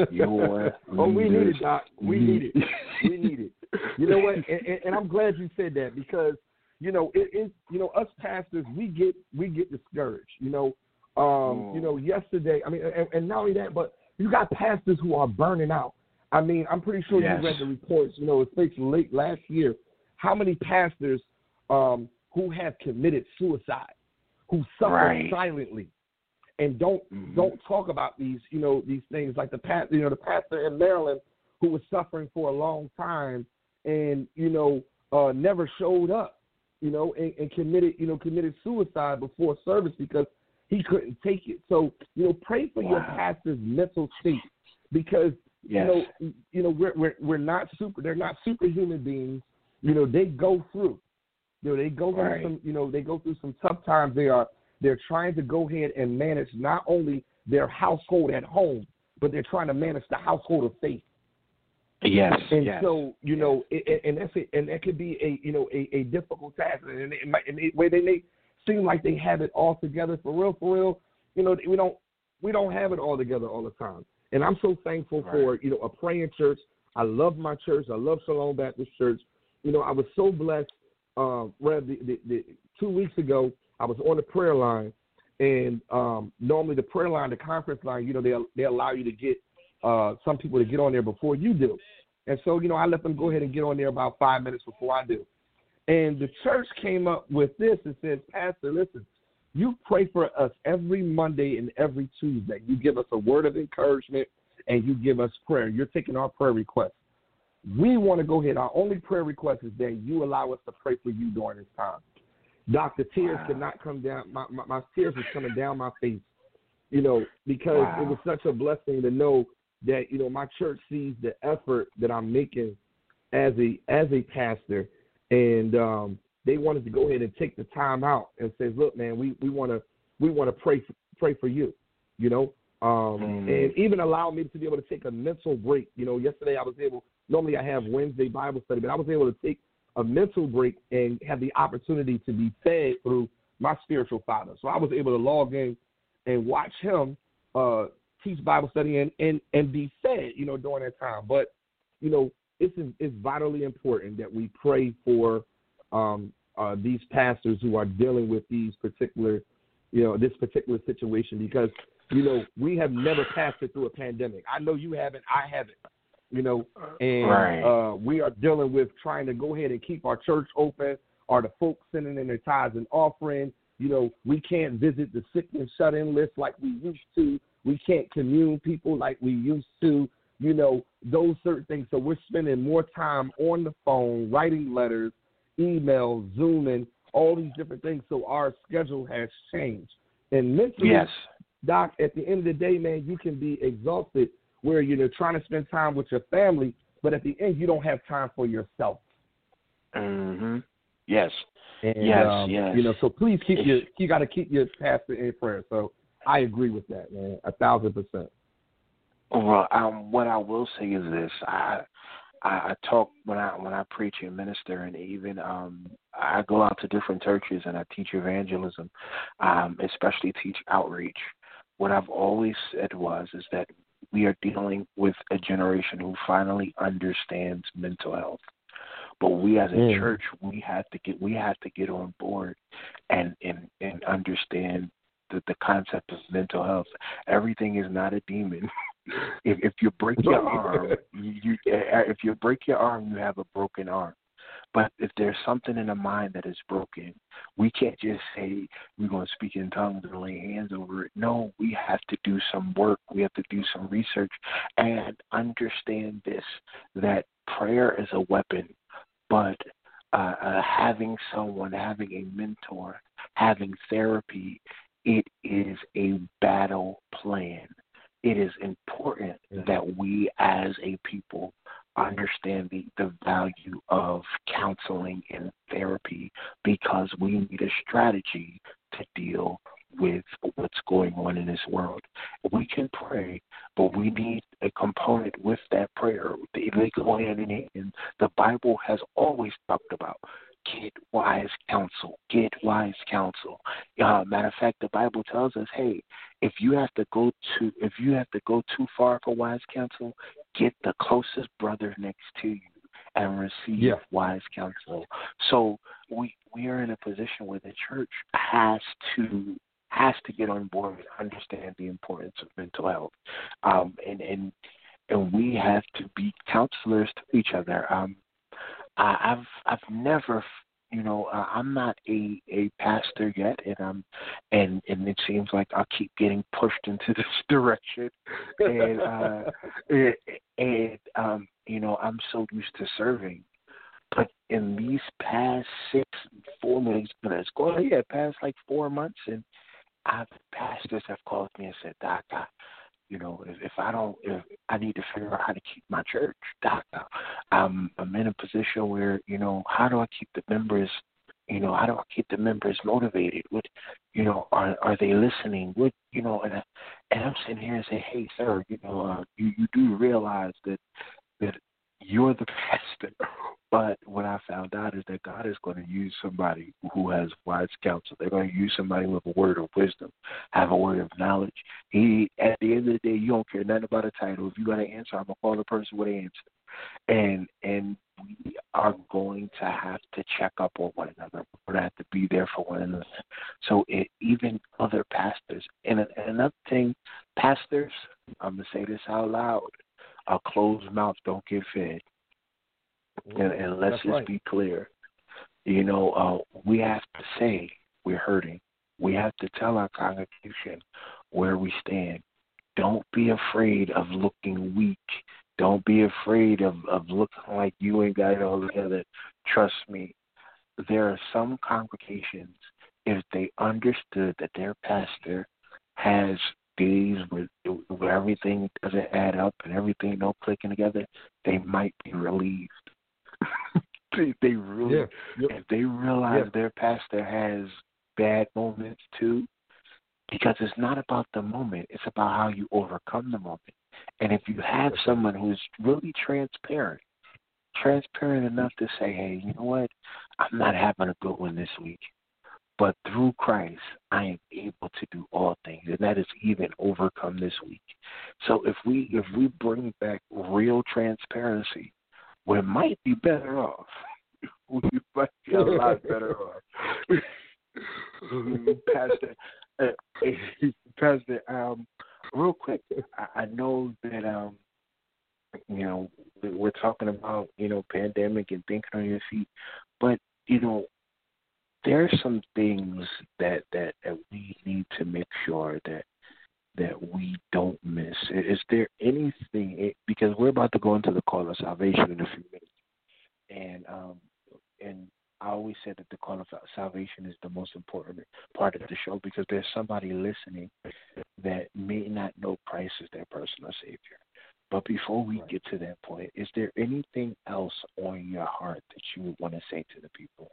[SPEAKER 2] Your
[SPEAKER 3] oh, we need it, Doc. We need it. We need it. You know what? And, and, and I'm glad you said that because, you know, it is, you know, us pastors, we get we get discouraged. You know, um, oh. you know, yesterday, I mean, and, and not only that, but you got pastors who are burning out. I mean, I'm pretty sure yes. you read the reports, you know, it's late last year, how many pastors um, who have committed suicide, who suffer right. silently. And don't mm-hmm. don't talk about these, you know, these things like the pastor, you know, the pastor in Maryland who was suffering for a long time and, you know, uh, never showed up, you know, and, and committed, you know, committed suicide before service because he couldn't take it. So, you know, pray for wow. your pastor's mental state because, yes. you know, you know, we're we're we're not super. They're not superhuman beings. You know, they go through. You know, they go through right. some. You know, they go through some tough times. They are. They're trying to go ahead and manage not only their household at home, but they're trying to manage the household of faith.
[SPEAKER 2] Yes.
[SPEAKER 3] And
[SPEAKER 2] yes.
[SPEAKER 3] so, you
[SPEAKER 2] yes.
[SPEAKER 3] know, it, and that's it, and that could be a, you know, a, a difficult task, and it might, and it, where they may seem like they have it all together for real, for real. you know, we don't we don't have it all together all the time. And I'm so thankful
[SPEAKER 2] Right.
[SPEAKER 3] for, you know, a praying church. I love my church. I love Shalom Baptist Church. You know, I was so blessed. Um, Rev, the, the, the, two weeks ago, I was on the prayer line, and um, normally the prayer line, the conference line, you know, they they allow you to get uh, some people to get on there before you do. And so, you know, I let them go ahead and get on there about five minutes before I do. And the church came up with this and said, Pastor, listen, you pray for us every Monday and every Tuesday. You give us a word of encouragement, and you give us prayer. You're taking our prayer requests. We want to go ahead. Our only prayer request is that you allow us to pray for you during this time. Doctor, tears
[SPEAKER 2] Wow.
[SPEAKER 3] could not come down. My, my, my tears was coming down my face, you know, because
[SPEAKER 2] Wow.
[SPEAKER 3] it was such a blessing to know that, you know, my church sees the effort that I'm making as a as a pastor, and um, they wanted to go ahead and take the time out and say, look, man, we we want to we want to pray for, pray for you, you know, um,
[SPEAKER 2] mm.
[SPEAKER 3] and even allow me to be able to take a mental break. You know, yesterday I was able. Normally I have Wednesday Bible study, but I was able to take a mental break and have the opportunity to be fed through my spiritual father. So I was able to log in and watch him uh, teach Bible study and, and, and be fed, you know, during that time. But, you know, it's, it's vitally important that we pray for um, uh, these pastors who are dealing with these particular, you know, this particular situation because, you know, we have never passed it through a pandemic. I know you haven't. I haven't. You know, and
[SPEAKER 2] Right.
[SPEAKER 3] uh, we are dealing with trying to go ahead and keep our church open. Are the folks sending in their tithes and offering? You know, we can't visit the sick and shut-in list like we used to. We can't commune people like we used to. You know, those certain things. So we're spending more time on the phone, writing letters, emails, Zooming, all these different things. So our schedule has changed. And mentally,
[SPEAKER 2] Yes.
[SPEAKER 3] Doc, at the end of the day, man, you can be exhausted where you're trying to spend time with your family, but at the end you don't have time for yourself.
[SPEAKER 2] Mm-hmm. Yes.
[SPEAKER 3] And,
[SPEAKER 2] yes,
[SPEAKER 3] um,
[SPEAKER 2] yes.
[SPEAKER 3] You know, so please keep your you got to keep your pastor in prayer. So I agree with that, man, a thousand percent.
[SPEAKER 2] Well, um, what I will say is this: I, I, I talk when I when I preach and minister, and even um, I go out to different churches and I teach evangelism, um, especially teach outreach. What I've always said was is that we are dealing with a generation who finally understands mental health. But we as a
[SPEAKER 3] Mm.
[SPEAKER 2] church, we have to get we have to get on board and and, and understand the, the concept of mental health. Everything is not a demon. if if you break your arm, you, you if you break your arm, you have a broken arm. But if there's something in the mind that is broken, we can't just say we're going to speak in tongues and lay hands over it. No, we have to do some work. We have to do some research and understand this, that prayer is a weapon, but uh, uh, having someone, having a mentor, having therapy, it is a battle plan. It is important that we as a people understand the, the value of counseling and therapy because we need a strategy to deal with what's going on in this world. We can pray, but we need a component with that prayer. They go hand in hand. The Bible has always talked about get wise counsel, get wise counsel. Uh, matter of fact, the Bible tells us, hey, if you have to go to, if you have to go too far for wise counsel, get the closest brother next to you and receive
[SPEAKER 3] Yeah.
[SPEAKER 2] wise counsel. So we we are in a position where the church has to has to get on board and understand the importance of mental health, um, and and and we have to be counselors to each other. Um, I, I've I've never, you know, uh, I'm not a, a pastor yet, and I'm, and and it seems like I keep getting pushed into this direction, and uh, and, and um, you know, I'm so used to serving, but in these past six, four months, it's going, yeah, past like four months, and I've pastors have called me and said, Doc, I, you know, if, if I don't, if I need to figure out how to keep my church, Doc, I'm, I'm in a position where, you know, how do I keep the members, you know, how do I keep the members motivated? What, you know, are are they listening? What, you know, and I, and I'm sitting here and say, hey, sir, you know, uh, you you do realize that that you're the pastor. But what I found out is that God is going to use somebody who has wise counsel. They're going to use somebody with a word of wisdom, have a word of knowledge. He, at the end of the day, you don't care nothing about a title. If you got an answer, I'm gonna call the person with an answer. And and we are going to have to check up on one another. We're going to have to be there for one another. So it, even other pastors. And, and another thing, pastors, I'm gonna say this out loud: a closed mouth don't get fed. And, and let's
[SPEAKER 3] That's
[SPEAKER 2] just
[SPEAKER 3] right.
[SPEAKER 2] be clear. You know, uh, we have to say we're hurting. We have to tell our congregation where we stand. Don't be afraid of looking weak. Don't be afraid of, of looking like you ain't got it all together. Trust me, there are some congregations, if they understood that their pastor has days where, where everything doesn't add up and everything don't clicking together, they might be relieved. they, they really,
[SPEAKER 3] yeah. Yep.
[SPEAKER 2] if they realize
[SPEAKER 3] yeah.
[SPEAKER 2] their pastor has bad moments too, because it's not about the moment, it's about how you overcome the moment. And if you have someone who's really transparent, transparent enough to say, hey, you know what, I'm not having a good one this week, but through Christ, I am able to do all things, and that is even overcome this week. So if we if we bring back real transparency, we might be better off. We might be a lot better off. Pastor, uh, Pastor, um, real quick, I, I know that um, you know, we're talking about, you know, pandemic and thinking on your feet, but you know, there are some things that, that, that we need to make sure that that we don't miss. Is there anything, because we're about to go into the call of salvation in a few minutes, and um, and I always said that the call of salvation is the most important part of the show, because there's somebody listening that may not know Christ as their personal Savior. But before we get to that point, is there anything else on your heart that you would want to say to the people?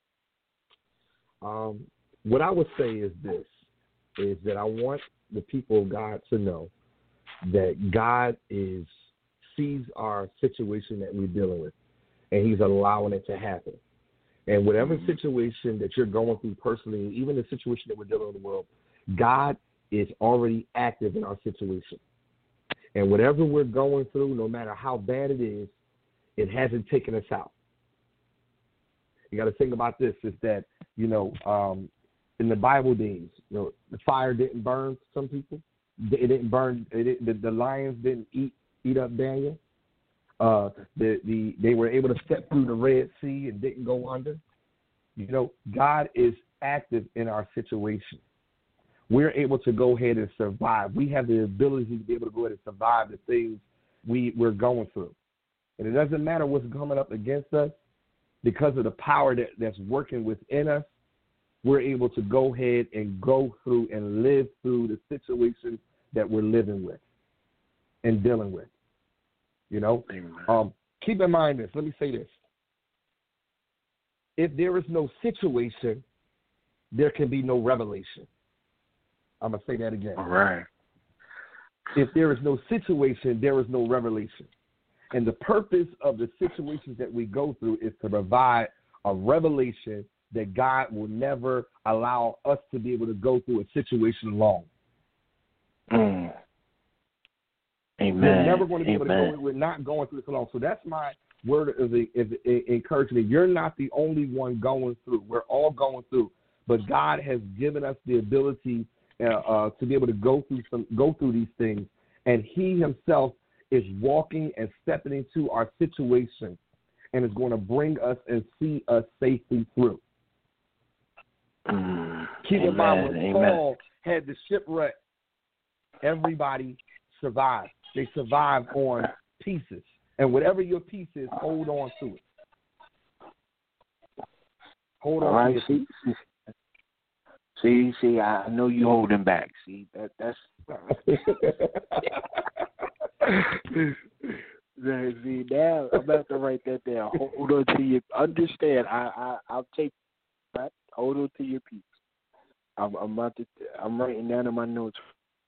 [SPEAKER 3] Um, what I would say is this, is that I want the people of God to know that God is sees our situation that we're dealing with, and he's allowing it to happen. And whatever
[SPEAKER 2] Mm-hmm.
[SPEAKER 3] situation that you're going through personally, even the situation that we're dealing with in the world, God is already active in our situation. And whatever we're going through, no matter how bad it is, it hasn't taken us out. You got to think about this, is that, you know, um, in the Bible days, you know, the fire didn't burn some people. It didn't burn. It didn't, the, the lions didn't eat eat up Daniel. Uh, the, the they were able to step through the Red Sea and didn't go under. You know, God is active in our situation. We're able to go ahead and survive. We have the ability to be able to go ahead and survive the things we, we're going through. And it doesn't matter what's coming up against us, because of the power that, that's working within us, we're able to go ahead and go through and live through the situation that we're living with and dealing with. You know, um, keep in mind this. Let me say this. If there is no situation, there can be no revelation. I'm going to say that again.
[SPEAKER 2] All right.
[SPEAKER 3] If there is no situation, there is no revelation. And the purpose of the situations that we go through is to provide a revelation that God will never allow us to be able to go through a situation alone.
[SPEAKER 2] Mm. Amen.
[SPEAKER 3] We're never going to be
[SPEAKER 2] Amen.
[SPEAKER 3] able to go. We're not going through this alone. So that's my word of the, of the encouragement. You're not the only one going through. We're all going through. But God has given us the ability uh, uh, to be able to go through some, go through these things, and He Himself is walking and stepping into our situation and is going to bring us and see us safely through.
[SPEAKER 2] Mm,
[SPEAKER 3] Keep in mind, when
[SPEAKER 2] amen.
[SPEAKER 3] Paul had the shipwreck, everybody survived. They survived on pieces. And whatever your piece is, hold on to it. Hold on
[SPEAKER 2] All right,
[SPEAKER 3] to it.
[SPEAKER 2] see, see, see, I know you holding back. See, that that's see, now I'm about to write that down. Hold on to your understand. I, I I'll take that. Hold on to your piece. I'm, I'm about to. I'm writing down in my notes.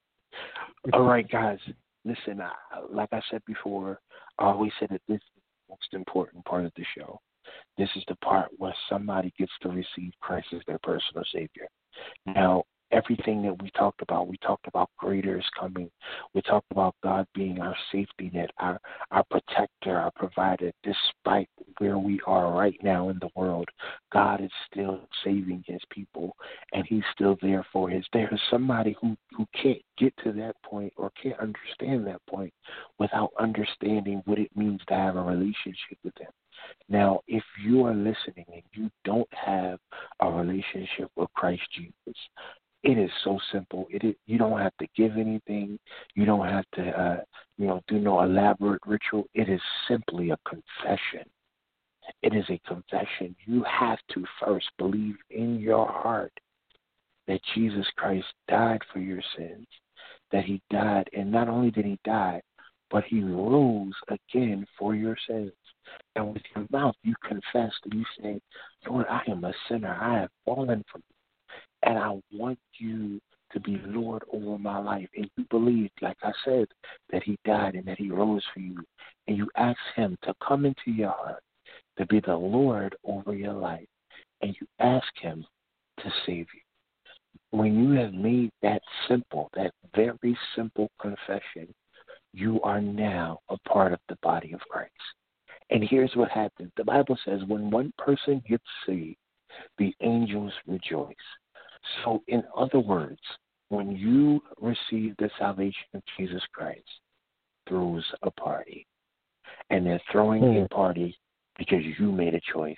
[SPEAKER 2] All right, guys. Listen, I, like I said before, I always said that this is most important part of the show. This is the part where somebody gets to receive Christ as their personal Savior. Now, everything that we talked about, we talked about greater is coming. We talked about God being our safety net, our, our protector, our provider. Despite where we are right now in the world, God is still saving his people, and he's still there for his. There is somebody who, who can't get to that point or can't understand that point without understanding what it means to have a relationship with him. Now, if you are listening and you don't have a relationship with Christ Jesus, it is so simple. It is, you don't have to give anything. You don't have to, uh, you know, do no elaborate ritual. It is simply a confession. It is a confession. You have to first believe in your heart that Jesus Christ died for your sins, that he died, and not only did he die, but he rose again for your sins. And with your mouth, you confess and you say, Lord, I am a sinner. I have fallen from you. And I want you to be Lord over my life. And you believe, like I said, that he died and that he rose for you. And you ask him to come into your heart, to be the Lord over your life. And you ask him to save you. When you have made that simple, that very simple confession, you are now a part of the body of Christ. And here's what happens. The Bible says when one person gets saved, the angels rejoice. So in other words, when you receive the salvation of Jesus Christ, throws a party. And they're throwing mm. a party because you made a choice.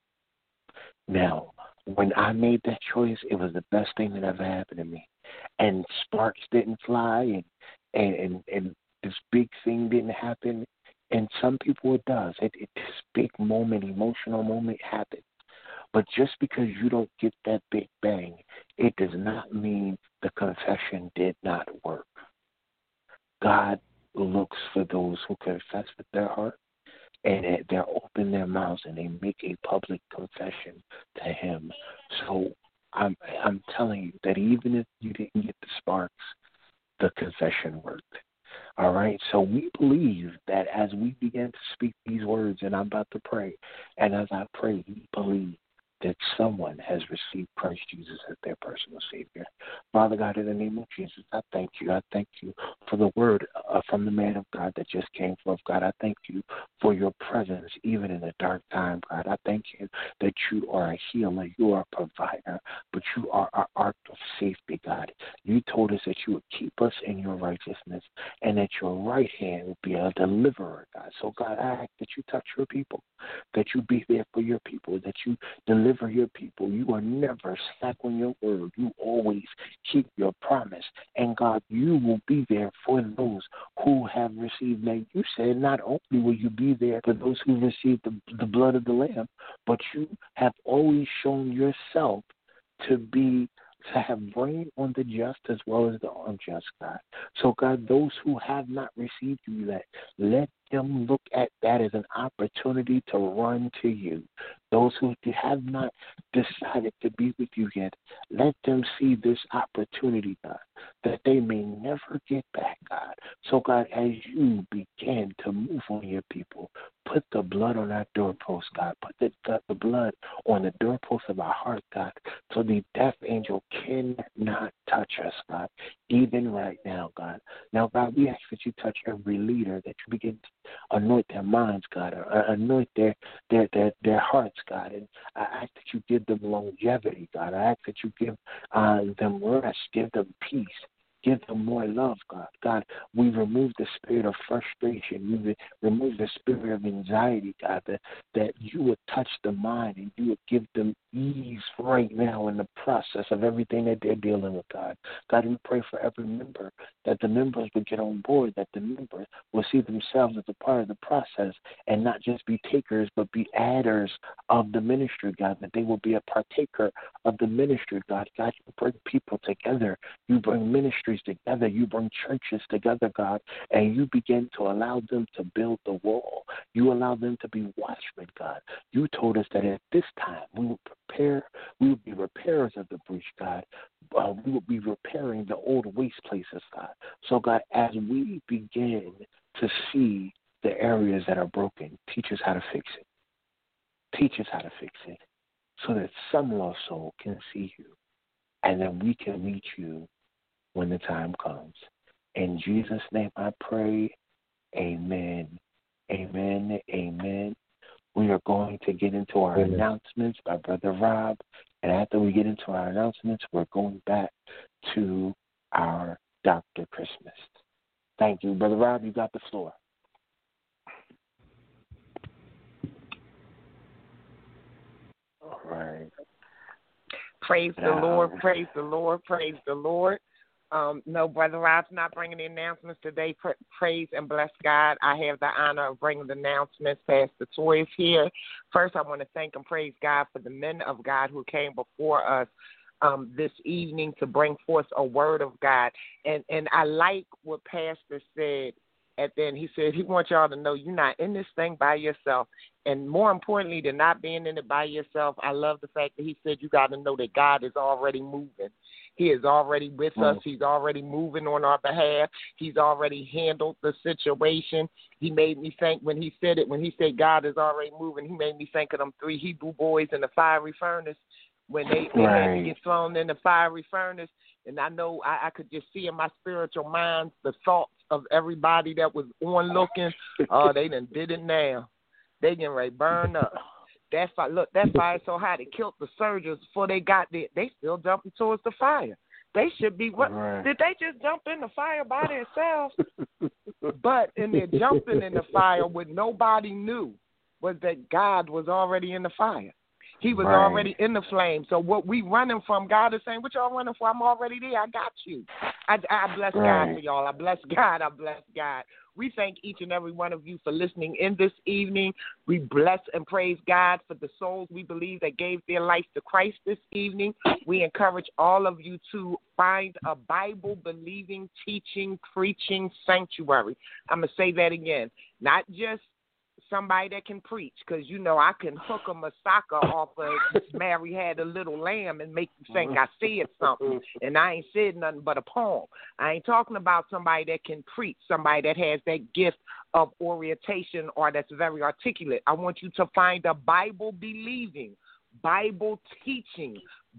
[SPEAKER 2] Now, when I made that choice, it was the best thing that ever happened to me. And sparks didn't fly and, and, and, and this big thing didn't happen. And some people it does. It, it, this big moment, emotional moment happens. But just because you don't get that big bang, it does not mean the confession did not work. God looks for those who confess with their heart and they open their mouths and they make a public confession to him. So I'm I'm telling you that even if you didn't get the sparks, the confession worked. All right, so we believe that as we begin to speak these words, and I'm about to pray, and as I pray, we believe that someone has received Christ Jesus as their personal Savior. Father God, in the name of Jesus, I thank you. I thank you for the word uh, from the man of God that just came forth. God, I thank you for your presence even in a dark time, God. I thank you that you are a healer, you are a provider, but you are our ark of safety, God. You told us that you would keep us in your righteousness and that your right hand would be a deliverer, God. So, God, I ask that you touch your people, that you be there for your people, that you deliver for your people. You are never slack on your word. You always keep your promise. And God, you will be there for those who have received. Now, you said not only will you be there for those who received the, the blood of the Lamb, but you have always shown yourself to be to have rain on the just as well as the unjust, God. So, God, those who have not received you yet, let them look at that as an opportunity to run to you. Those who have not decided to be with you yet, let them see this opportunity, God, that they may never get back, God. So, God, as you begin to move on your people, put the blood on our doorpost, God. Put the, the, the blood on the doorpost of our heart, God, so the death angel cannot touch us, God, even right now, God. Now, God, we ask that you touch every leader, that you begin to anoint their minds, God, or anoint their, their, their, their hearts, God. And I ask that you give them longevity, God. I ask that you give uh, them rest, give them peace. Give them more love, God. God, we remove the spirit of frustration. We remove the spirit of anxiety, God, that, that you would touch the mind and you would give them ease right now in the process of everything that they're dealing with, God. God, we pray for every member, that the members would get on board, that the members will see themselves as a part of the process and not just be takers, but be adders of the ministry, God, that they will be a partaker of the ministry, God. God, you bring people together. You bring ministry together, you bring churches together, God, and you begin to allow them to build the wall. You allow them to be watchmen, God. You told us that at this time we will prepare, we will be repairers of the breach, God. Uh, we will be repairing the old waste places, God. So, God, as we begin to see the areas that are broken. Teach us how to fix it. Teach us how to fix it so that some lost soul can see you, and then we can meet you when the time comes. In Jesus' name I pray, amen, amen, amen. We are going to get into our amen. announcements by Brother Rob, and after we get into our announcements, we're going back to our Doctor Christmas. Thank you. Brother Rob, you got the floor. All right.
[SPEAKER 4] Praise the
[SPEAKER 2] now,
[SPEAKER 4] Lord, praise the Lord, praise the Lord. Um, no, Brother Rob's not bringing the announcements today. Pra- praise and bless God. I have the honor of bringing the announcements. Pastor Toy is here. First, I want to thank and praise God for the men of God who came before us um, this evening to bring forth a word of God. And, and I like what Pastor said. And then he said he wants y'all to know you're not in this thing by yourself. And more importantly than not being in it by yourself, I love the fact that he said you got to know that God is already moving. He is already with us. He's already moving on our behalf. He's already handled the situation. He made me think when he said it, when he said God is already moving, he made me think of them three Hebrew boys in the fiery furnace when they, they
[SPEAKER 2] right.
[SPEAKER 4] had to get thrown in the fiery furnace. And I know I, I could just see in my spiritual mind the thoughts of everybody that was on looking. Oh, they done did it now. They getting ready to burn up. That fire, look, that fire so hot it killed the surgeons before they got there. They still jumping towards the fire. They should be. What
[SPEAKER 2] right.
[SPEAKER 4] did they just jump in the fire by themselves? But in their jumping in the fire, what nobody knew was that God was already in the fire. He was
[SPEAKER 2] right.
[SPEAKER 4] already in the flame. So what we running from, God is saying, what y'all running for? I'm already there. I got you. I, I bless
[SPEAKER 2] right.
[SPEAKER 4] God for y'all. I bless God. I bless God. We thank each and every one of you for listening in this evening. We bless and praise God for the souls we believe that gave their life to Christ this evening. We encourage all of you to find a Bible-believing, teaching, preaching sanctuary. I'm going to say that again. Not just somebody that can preach, because, you know, I can hook a Masaka off of Mary Had a Little Lamb and make you think I said something, and I ain't said nothing but a poem. I ain't talking about somebody that can preach, somebody that has that gift of orientation or that's very articulate. I want you to find a Bible-believing, Bible-teaching,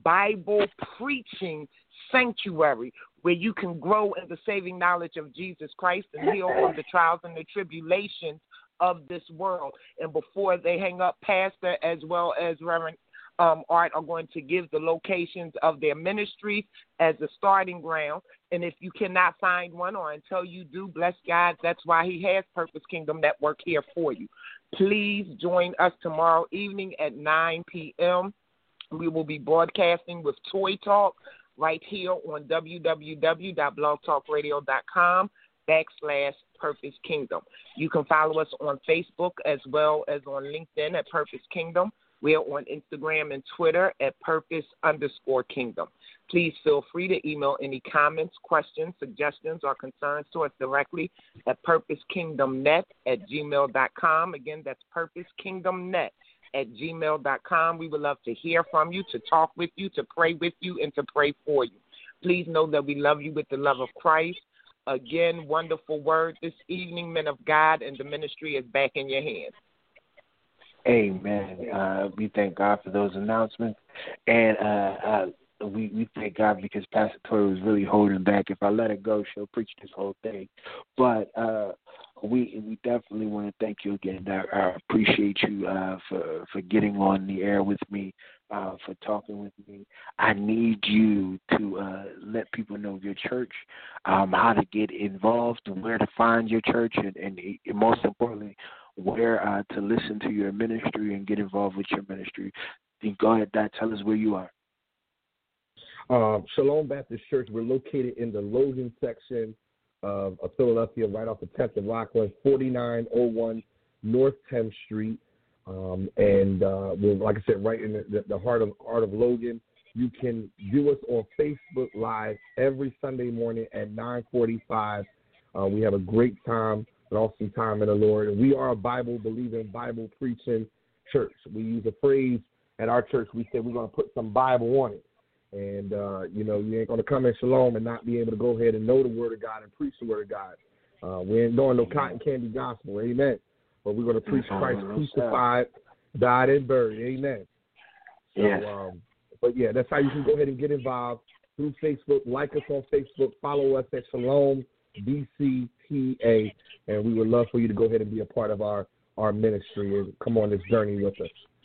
[SPEAKER 4] Bible-preaching sanctuary where you can grow in the saving knowledge of Jesus Christ and heal from the trials and the tribulations of this world. And before they hang up, Pastor as well as Reverend um, Art are going to give the locations of their ministries as a starting ground. And if you cannot find one, or until you do, bless God, that's why he has Purpose Kingdom Network here for you. Please join us tomorrow evening at nine p.m. We will be broadcasting with Toy Talk right here on w w w dot blog talk radio dot com backslash Purpose Kingdom. You can follow us on Facebook as well as on LinkedIn at Purpose Kingdom. We are on Instagram and Twitter at Purpose underscore Kingdom. Please feel free to email any comments, questions, suggestions, or concerns to us directly at purposekingdomnet at gmail dot com. Again, that's purposekingdomnet at gmail dot com. We would love to hear from you, to talk with you, to pray with you, and to pray for you. Please know that we love you with the love of Christ. Again, wonderful word this evening, men of God, and the ministry is back in your hands.
[SPEAKER 2] Amen. Uh, we thank God for those announcements, and uh, uh, we, we thank God because Pastor Tori was really holding back. If I let her go, she'll preach this whole thing. But uh, we we definitely want to thank you again. I, I appreciate you uh, for for getting on the air with me, uh, for talking with me. I need you to uh, let people know your church, um, how to get involved, where to find your church, and, and most importantly, where uh, to listen to your ministry and get involved with your ministry. Then go ahead, Dad, tell us where you are.
[SPEAKER 3] Uh, Shalom Baptist Church. We're located in the Logan section of, of Philadelphia, right off the tenth and Rockland, forty-nine oh one North tenth Street. Um, and uh, we're, like I said, right in the, the, the heart of heart of Logan. You can view us on Facebook Live every Sunday morning at nine forty-five. Uh, we have a great time, an awesome time in the Lord. And we are a Bible-believing, Bible-preaching church. We use a phrase at our church. We say we're going to put some Bible on it. And, uh, you know, you ain't going to come in Shalom and not be able to go ahead and know the Word of God and preach the Word of God. Uh, we ain't doing no cotton candy gospel, amen. But we're going to preach Christ crucified, died, and buried, amen. So,
[SPEAKER 2] yes.
[SPEAKER 3] um, but yeah, that's how you can go ahead and get involved through Facebook. Like us on Facebook, follow us at Shalom B C T A, and we would love for you to go ahead and be a part of our, our ministry and come on this journey with us.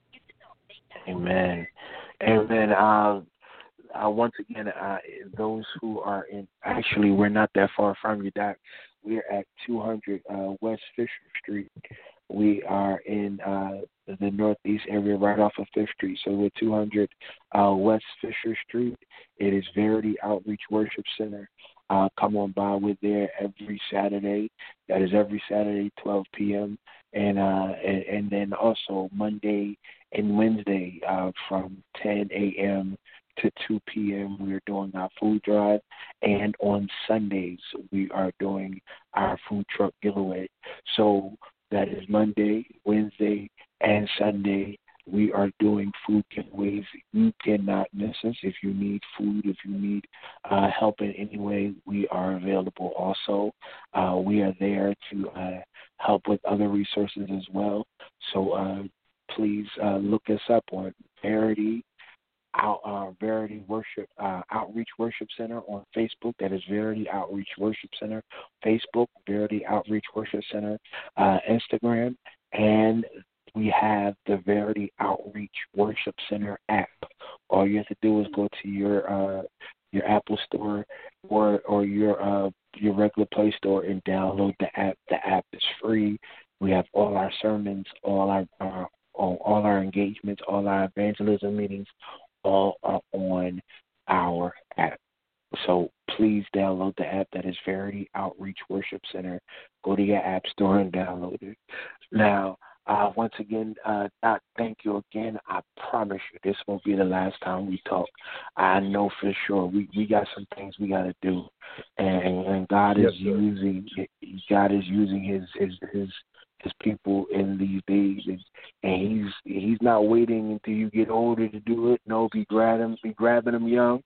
[SPEAKER 2] Amen. Amen. Uh, uh, once again, uh, those who are in, actually, we're not that far from you, Doc. We're at two hundred uh, West Fisher Street. We are in uh, the northeast area right off of Fifth Street. So we're two hundred uh, West Fisher Street. It is Verity Outreach Worship Center. Uh, come on by. We're there every Saturday. That is every Saturday, twelve p.m. And, uh, and, and then also Monday and Wednesday uh, from ten a.m. to two p.m. we are doing our food drive. And on Sundays, we are doing our food truck giveaway. So that is Monday, Wednesday, and Sunday. We are doing food giveaways. You cannot miss us. If you need food, if you need uh, help in any way, we are available also. Uh, we are there to uh, help with other resources as well. So uh, please uh, look us up on Verity Out, uh, Verity Worship uh, Outreach Worship Center on Facebook. That is Verity Outreach Worship Center. Facebook, Verity Outreach Worship Center. Uh, Instagram, and we have the Verity Outreach Worship Center app. All you have to do is go to your uh, your Apple Store or or your uh, your regular Play Store and download the app. The app is free. We have all our sermons, all our uh, all, all our engagements, all our evangelism meetings, all are on our app. So please download the app. That is Verity Outreach Worship Center. Go to your app store and download it. Now, uh, once again, uh, Doc, thank you again. I promise you this won't be the last time we talk. I know for sure we, we got some things we got to do, and, and God is yes, using God is using his his his his people in these days, and, and he's he's not waiting until you get older to do it. No, be grabbing be grabbing them young.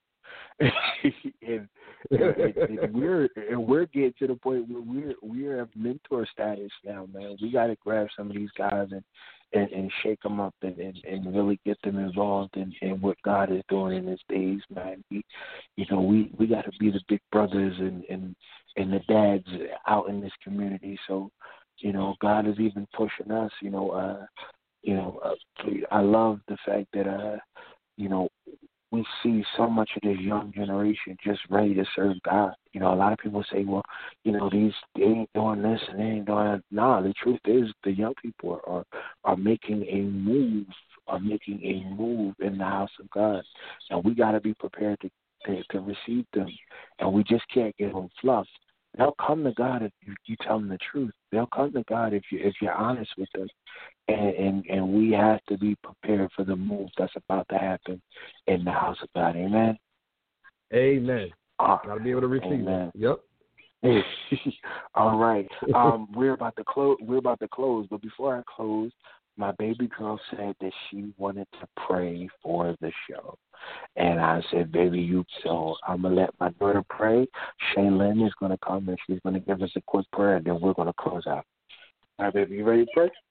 [SPEAKER 2] and, and, and we're and we're getting to the point where we're we're at mentor status now, man. We got to grab some of these guys and, and, and shake them up and, and, and really get them involved in, in what God is doing in these days, man. We, you know, we, we got to be the big brothers and, and and the dads out in this community. So, you know, God is even pushing us. You know, uh, you know, uh, I love the fact that uh, you know. we see so much of this young generation just ready to serve God. You know, a lot of people say, well, you know, these they ain't doing this and they ain't doing that. No, the truth is the young people are are making a move, are making a move in the house of God. And we got to be prepared to, to, to receive them. And we just can't give them fluff. They'll come to God if you, you tell them the truth. They'll come to God if you if you're honest with them, and, and and we have to be prepared for the move that's about to happen in the house of God. Amen.
[SPEAKER 3] Amen.
[SPEAKER 2] Uh,
[SPEAKER 3] Gotta be able to receive
[SPEAKER 2] amen.
[SPEAKER 3] it. Yep.
[SPEAKER 2] All right. Um, we're about to close. We're about to close, but before I close, my baby girl said that she wanted to pray for the show. And I said, baby, you, so I'm going to let my daughter pray. Shaylin is going to come and she's going to give us a quick prayer, and then we're going to close out. All right, baby, you ready to pray?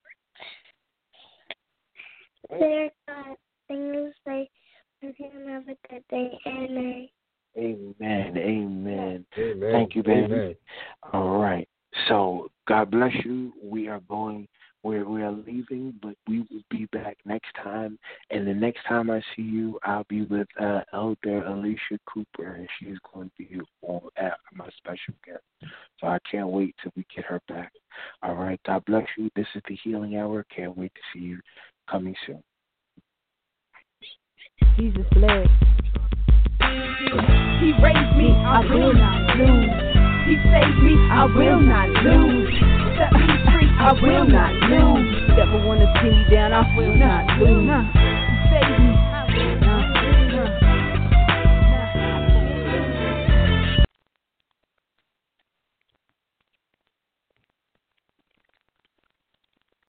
[SPEAKER 5] Dear God, thank you say, have a good day. Amen.
[SPEAKER 2] Amen. Amen.
[SPEAKER 3] Amen.
[SPEAKER 2] Thank you, baby.
[SPEAKER 3] Amen.
[SPEAKER 2] All right. So God bless you. We are going. We're, we are leaving, but we will be back next time. And the next time I see you, I'll be with uh, Elder Alicia Cooper, and she's going to be on, uh, my special guest. So I can't wait till we get her back. All right. God bless you. This is the Healing Hour. Can't wait to see you coming soon.
[SPEAKER 1] Jesus bless.
[SPEAKER 6] He raised me, I will not lose. He saved me, I will not lose. Set me free, I will not lose.
[SPEAKER 1] Never wanna see me down, I will not lose.
[SPEAKER 6] He saved me.